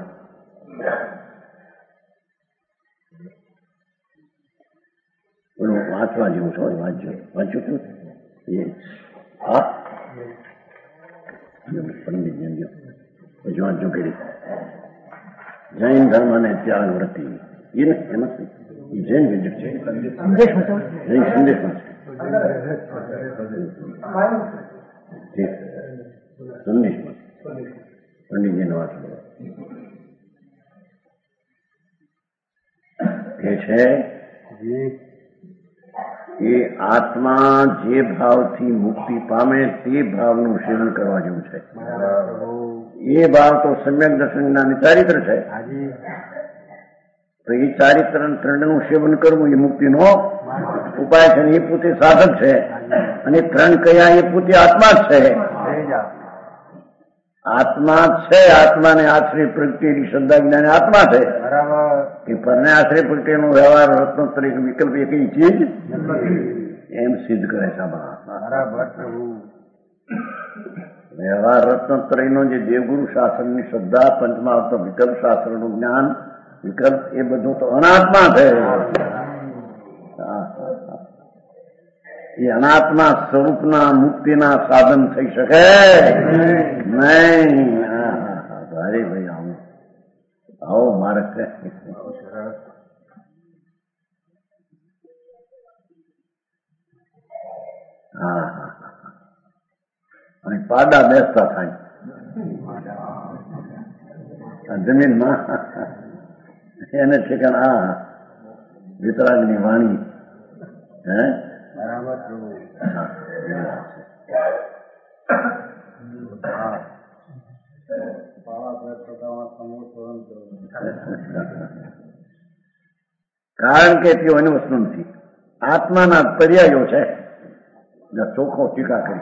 વાંચવા જેવું છો. વાંચજો વાંચ્યું છું એ હા પંડિત જમજો પછી વાંચો કરી જૈન ધર્મ અને ત્યાગ વૃત્તિ એ નથી, એમ નથી. જૈન વિજય છે, જૈન સંદેશમાં છે, સંદેશમાં પંડિતજીને વાંચો. એ છે એ આત્મા જે ભાવથી મુક્તિ પામે તે ભાવનું સેવન કરવા જેવું છે. એ ભાવ તો સમ્યક દર્શન ના ચારિત્ર છે. તો એ ચારિત્ર ત્રણનું સેવન કરવું એ મુક્તિનો ઉપાય છે. એ પોતે સાધક છે, અને ત્રણ કયા એ પોતે આત્મા જ છે. આત્મા છે, આત્માને આશ્રય પ્રગટેલી શ્રદ્ધા જ્ઞાન આત્મા છે. એ પરને આશ્રય પ્રગટેનો વ્યવહાર રત્નોત્તર એક વિકલ્પ એક ચીજ એમ સિદ્ધ કરે છે. વ્યવહાર રત્નોત્તરયનો જે દેવગુરુ શાસ્ત્રની શ્રદ્ધા, પંચમાવર્ત વિકલ્પ શાસ્ત્રનું જ્ઞાન વિકલ્પ એ બધું તો અનાત્મા છે. એ અનાત્મા સ્વરૂપના મુક્તિના સાધન થઈ શકે નહીં. અરે ભાઈ આવો આવો માર્ગ છે. હા હા અને પાડા બેસતા થાય જમીનમાં એને ઠેકાણ. હા વિતરાગની વાણી હે કારણ કે તે અન્ય વસ્તુ નથી, આત્માના પર્યાયો છે. ચોખ્ખો ટીકા કરી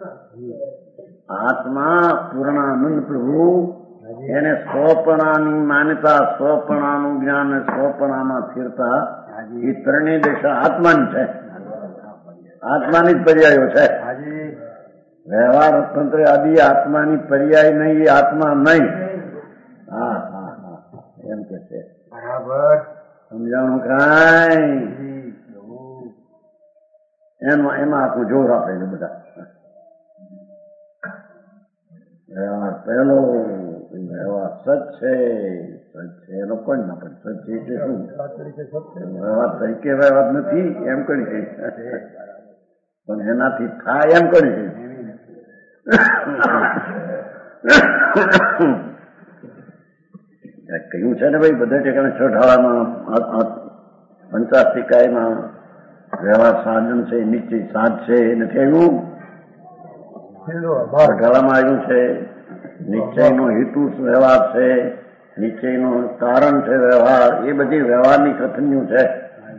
આત્મા પૂર્ણાનંદ પ્રભુ એને સ્વપણાની માન્યતા, સ્વપણાનું જ્ઞાન, સ્વપણામાં સ્થિરતા, એ ત્રણેય દિશા આત્માની છે, આત્માની જ પર્યાયો છે. વ્યવહાર તંત્ર આદિ આત્માની પર્યાય નહીં, એ આત્મા નહીં. હા હા હા એમ કે છે. બરાબર સમજાણું કાંઈ એમાં એમાં આખું જોર આપે બધા. વ્યવહાર પહેલો વ્યવહાર સચ છે, સચ છે એનો કોઈ ના પડે. સચ છે એટલે શું? વ્યવહાર તરીકે વ્યવહાર નથી એમ કરી છે, પણ એનાથી થાય એમ કરી છે. કહ્યું છે ને ભાઈ બધા ઠેકાણે છઠાળામાં પંચાસ્તિકાયમાં વ્યવહાર સાધન છે, નિશ્ચય સાધ છે. નથી આવ્યું? છઠાળામાં આવ્યું છે નિશ્ચયનો હેતુ વ્યવહાર છે, નિશ્ચયનું કારણ છે વ્યવહાર. એ બધી વ્યવહારની કથનીઓ છે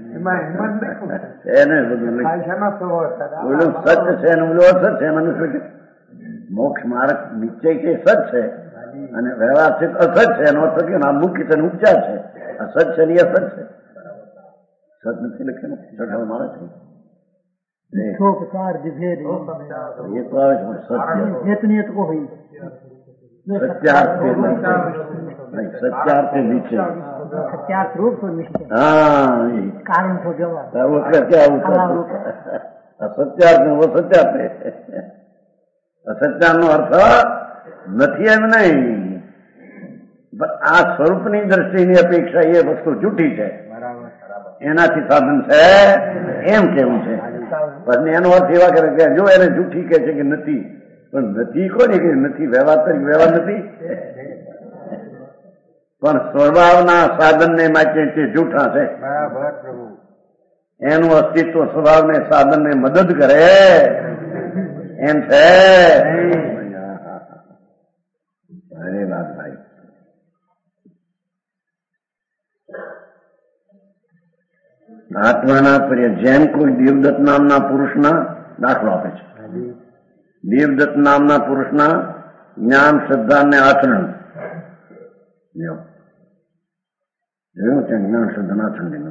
એને બધું ઓલું સત્ય છે અને ઓલું અસત છે. મને શું મોક્ષ માર્ગ નિશ્ચય છે સત છે અને વ્યવહાર છે અસત છે. એનો અર્થ કે મુખ્ય છે ઉપચાર છે. અસત છે ને અસત છે. સત નથી લખેલું છઠ્ઠાળ મારે છે એ તો આવે છે સત્યાર્થ સત્યાર્થ નિશ્ચય. હા કારણ સત્યાર્થ નો સત્યાર્થ અસત્યાર નો અર્થ નથી એમ નહીં, આ સ્વરૂપની દ્રષ્ટિની અપેક્ષા એ વસ્તુ જૂઠી છે, એનાથી સાધન છે એમ કેવું છે. પણ એનો અર્થ એવા કરે કે જો એને જૂઠી કે છે કે નથી, પણ નથી કોને કે નથી? વ્યવહાર તરીકે વ્યવહાર નથી, પણ સ્વભાવના સાધનને માટે તે જૂઠા છે. એનું અસ્તિત્વ સ્વભાવને સાધનને મદદ કરે એમ છે. અરે વાત ભાઈ, આત્માના પર્ય જેમ કોઈ દેવદત્ત નામના પુરુષના દાખલો આપે છે. દેવદત્ત નામના પુરુષના જ્ઞાન, શ્રદ્ધા ને આચરણ જોયું છે. જ્ઞાન, શ્રદ્ધા આચરણ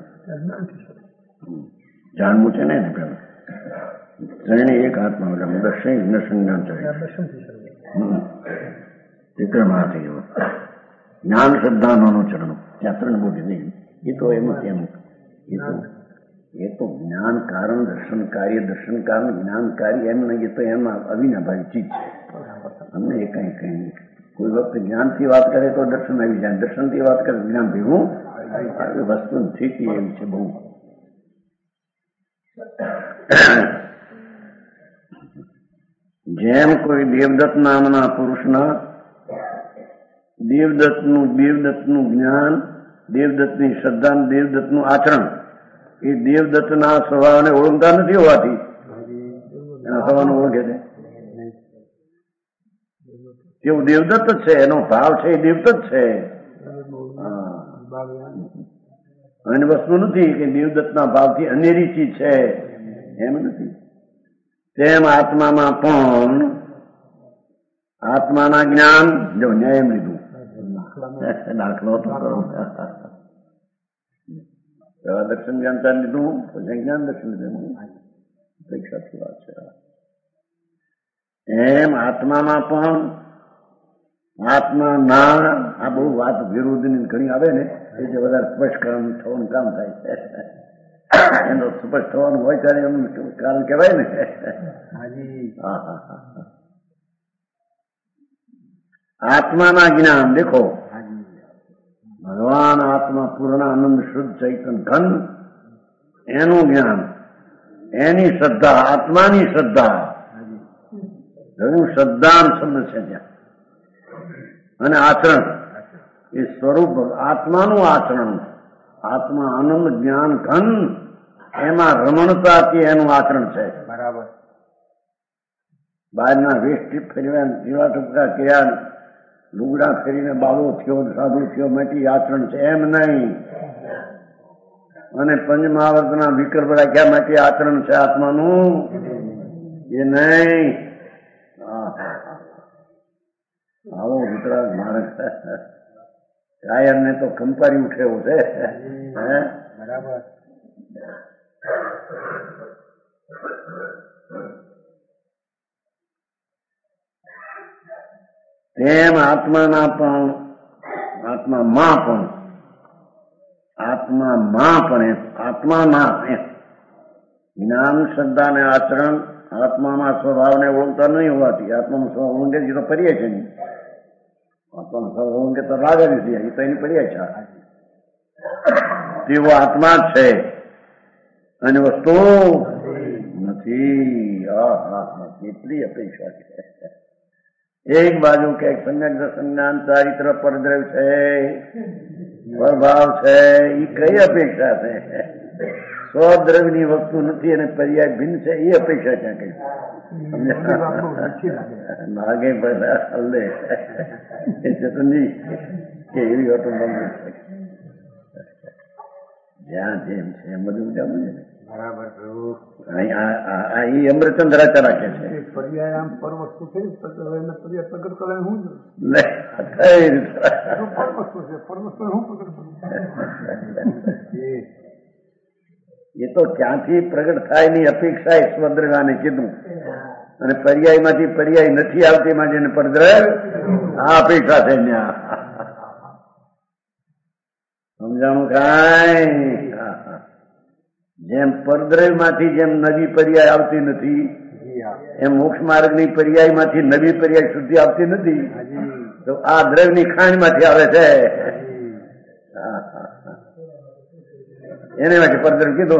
જાણવું છે ને પેલા ત્રણે એક હાથમાં દર્શન દર્શન જ્ઞાન ચિત્રમાં થઈ ગયો. જ્ઞાન, શ્રદ્ધા નો અનુચરણ ત્યાં ત્રણ બોલી નહીં. એ તો એમ એમ એ તો એ તો જ્ઞાન કારણ, દર્શન કાર્ય, દર્શન કારણ, જ્ઞાન કાર્ય એમ નહીં. એ તો એમાં અવિનાભાવી ચીજ છે. અમને એ કઈ કઈ કોઈ વખતે જ્ઞાનથી વાત કરે તો દર્શન આવી જાય, દર્શનથી વાત કરે જ્ઞાન ભેગું વસ્તુ નથી. એવી છે બહુ. જેમ કોઈ દેવદત્ત નામના પુરુષના દેવદત્તનું દેવદત્તનું જ્ઞાન, દેવદત્તની શ્રદ્ધા, દેવદત્તનું આચરણ એ દેવદત્તના સ્વભાવને ઓળખતા નથી હોવાથી એના સ્વભાવને ઓળખે છે. તેવું દેવદત્ત જ છે, એનો ભાવ છે એ દેવદત્ત છે. એની વસ્તુ નથી કે દેવદત્તના ભાવથી અનેરી ચીજ છે એમ નથી. તેમ આત્મામાં પણ આત્માના જ્ઞાન જો ન્યાય એમ લીધું દાખલો તો કરો. દર્શન જ્ઞાન ચાર લીધું પછી જ્ઞાન દર્શન લીધું. અપેક્ષાથી વાત છે. એમ આત્મામાં પણ આત્મા ના આ બહુ વાત વિરોધની ઘણી આવે ને એટલે વધારે સ્પષ્ટ કરવાનું થવાનું કામ થાય છે. એનો સ્પષ્ટ થવાનું હોય ત્યારે એનું કારણ કહેવાય ને. હા હા હા આત્માના જ્ઞાન દેખો. ભગવાન આત્મા પૂર્ણ આનંદ શુદ્ધ ચૈતન ઘન એનું જ્ઞાન, એની શ્રદ્ધા, આત્માની શ્રદ્ધા. શ્રદ્ધા શબ્દ છે ત્યાં. અને આચરણ એ સ્વરૂપ આત્માનું આચરણ, આત્મા આનંદ જ્ઞાન ઘન એમાં રમણતાથી એનું આચરણ છે. બરાબર. બહારના વેસ્ટી ફેરવ્યા, જીવા ટપકા કર્યા, લુગડા ફેરીને બાવો થયો, સાધુ થયો, મેટી આચરણ છે એમ નહીં. અને પંચમહાવર્તના વિકલ્પ રાખ્યા માટે આચરણ છે આત્માનું એ નહીં. આવો વિતરાગ માણસ કાયર ને તો કંપારી ઉઠે એવું છે. બરાબર. તેમ આત્માના પણ આત્મામાં પણ આત્મામાં પણ આત્માના જ્ઞાન શ્રદ્ધા ને આચરણ આત્માના સ્વભાવને ઓળખતા નહીં હોવાથી આત્માનો સ્વભાવ ઓળંગે તો પર્યાય છે નહીં. આત્માનો સ્વભાવ ઓળંગે તો લાગેલી છે, એ તો એની પર્યાય છે. તેવો આત્મા જ છે અને વસ્તુ નથી. કેટલી અપેક્ષા છે. એક બાજુ કે સંજ્ઞક સંજ્ઞાન ચારિત્ર પરદ્રવ છે, પ્રભાવ છે, એ કઈ અપેક્ષા છે? સ્વદ્રવ્યની વસ્તુ નથી અને પર્યાય ભિન્ન છે, એ અપેક્ષા ક્યાં કઈ નાગે બધા હલ્લે ચેતનજી કે એવી વાતો બની શકે. જ્યાં જેમ છે એમ બધું જવું છે. બરાબર. અમૃતચંદ્રાચા રાખે છે પર્યાય આમ પર વસ્તુ છે, પર્યાય પ્રગટ કરે શું પર વસ્તુ છે, પર વસ્તુ શું પ્રગટ કરું? એ તો ક્યાંથી પ્રગટ થાય ની અપેક્ષા એ સ્વદ્રગાને કીધું, અને પર્યાય માંથી પર્યાય નથી આવતી માટે એને પરદ્રવ આ અપેક્ષા છે. સમજાણું કાંઈ? જેમ પરદ્રવ માંથી જેમ નવી પર્યાય આવતી નથી એમ મોક્ષ માર્ગ ની પર્યાય માંથી નવી પર્યાય શુદ્ધિ આવતી નથી, તો આ દ્રવ્ય ની ખાણ માંથી આવે છે. એને માટે પરદ્રવ કીધું.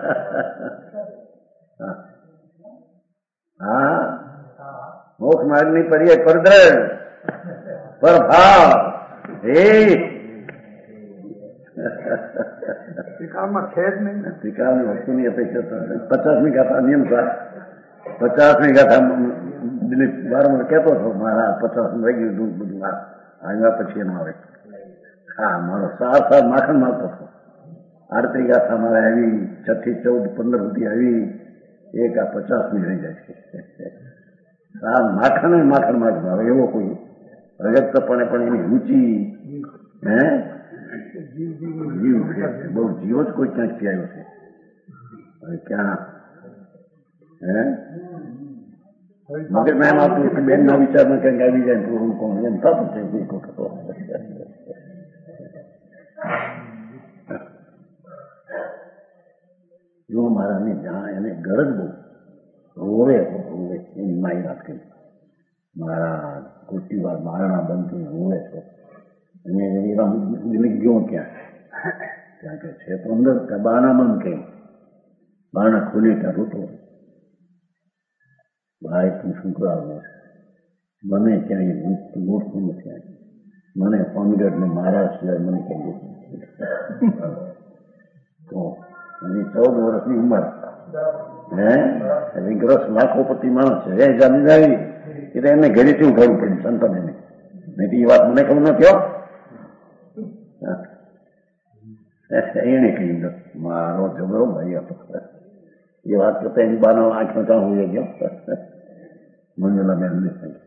હા, મોક્ષ માર્ગ ની પર્યાય પરદ્રવ પરભાવ એ ત્રિકાળમાં છે જ નહીં. ત્રિકાળની વસ્તુની અપેક્ષા પચાસમી ગાથા નિયમ સર પચાસમી ગાથા દિલીપ વારંવાર કહેતો હતો મારા પચાસ રહી ગયું બધું આવ્યા પછી એનું આવે. હા, મારો સાર સાર માખણ મારતો હતો. આડત્રી ગાથા મારે આવી, છ થી ચૌદ પંદર સુધી આવી, એક આ પચાસમી રહી જાય છે. સાર માખણ માખણ મારતો આવે એવો કોઈ રગતપણે પણ એની રુચિ હે જીવ છે. બહુ જીવો જ કોઈ ક્યાંકથી આવ્યો છે. હવે ક્યાં હે મગજ એમ આવતું કે બેન ના વિચારમાં ક્યાંક આવી જાય તો હું કોણ એમ થતું છે. જો મારાને જ્યાં એને ગરજ બહુ રોવે રોવે એની માઈ વાત કરી મારા ખોટી વાર મારણા બનતી રોવે છો અને દિલીપ ગયો ક્યાં ત્યાં કે છે તો અંદર બાના મન કે બાના ખોલે ત્યાં રોતો ભાઈ તું શું કરાવે મને ક્યાંય મોટું નથી, મને કોંગ્રેસ ને મારા સિવાય મને ક્યાંય તો એની ચૌદ વર્ષની ઉંમર હે ગ્રસ લાખોપતિ માણસ છે એ જમીનદારી એટલે એમને ઘરેથી ઉઠાવવું પડ્યું સંતને નહીં તો એ વાત મને ખબર નથી. એને કહ્યું મારો જબરો ભાઈ હતો એ વાત કરતા એની બાનો આંખનો ચાં હોઈ ગયો મંજુલા બેન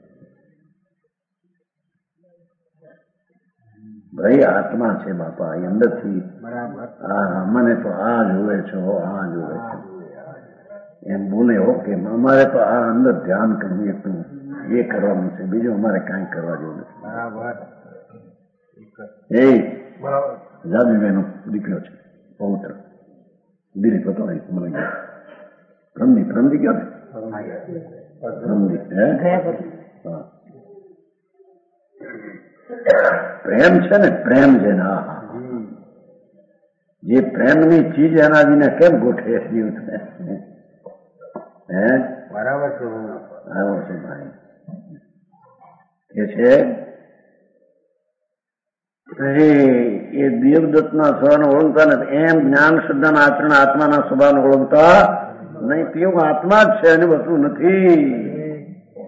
ભાઈ આત્મા છે બાપા એ અંદરથી હા મને તો આ જોવે છો આ જોવે છે એમ બોલે ઓકે અમારે તો આ અંદર ધ્યાન કરવું એટલું એ કરવાનું છે, બીજું અમારે કાંઈ કરવા જેવું નથી. એ જાદુભાઈનો દીકરો છે પૌત્ર દિલીપ હતો મને ગયો પ્રમદી પ્રમદી ગયો ને પ્રમદી હે હા પ્રેમ છે ને પ્રેમ છે ને હા જે પ્રેમની ચીજ એના વિના કેમ ગોઠવે જીવ હે બરાબર છે બરાબર છે ભાઈ કે છે એ દેવદત્તના સ્વભાવને ઓળખતા નથી એમ જ્ઞાન શ્રદ્ધાના આચરણ આત્માના સ્વભાવને ઓળખતા નહીં. તેવું આત્મા જ છે એની વસ્તુ નથી.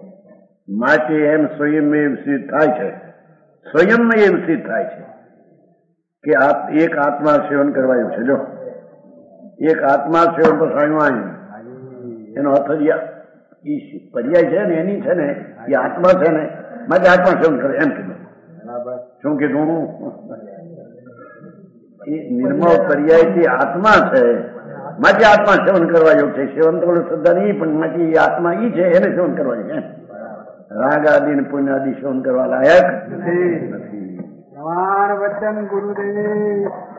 માટે એમ સ્વયં સિદ્ધ થાય છે, સ્વયં એમ સિદ્ધ થાય છે કે એક આત્મા સેવન કરવાયું છે. જો એક આત્મા સેવન તો સ્વયં એનો અર્થ પર્યાય છે ને એની છે ને એ આત્મા છે ને માટે આત્મા સેવન કરે એમ કીધું. શું કીધું? એ નિર્મળ પર્યાયથી આત્મા છે માટે આત્મા સેવન કરવા યોગ છે. સેવન તો શ્રદ્ધા નહીં પણ માટે આત્મા ઈ છે એને સેવન કરવા છે. રાગ આદિ ને પુણ્ય આદિ સેવન કરવા લાયક નથી. વચન ગુરુદેવ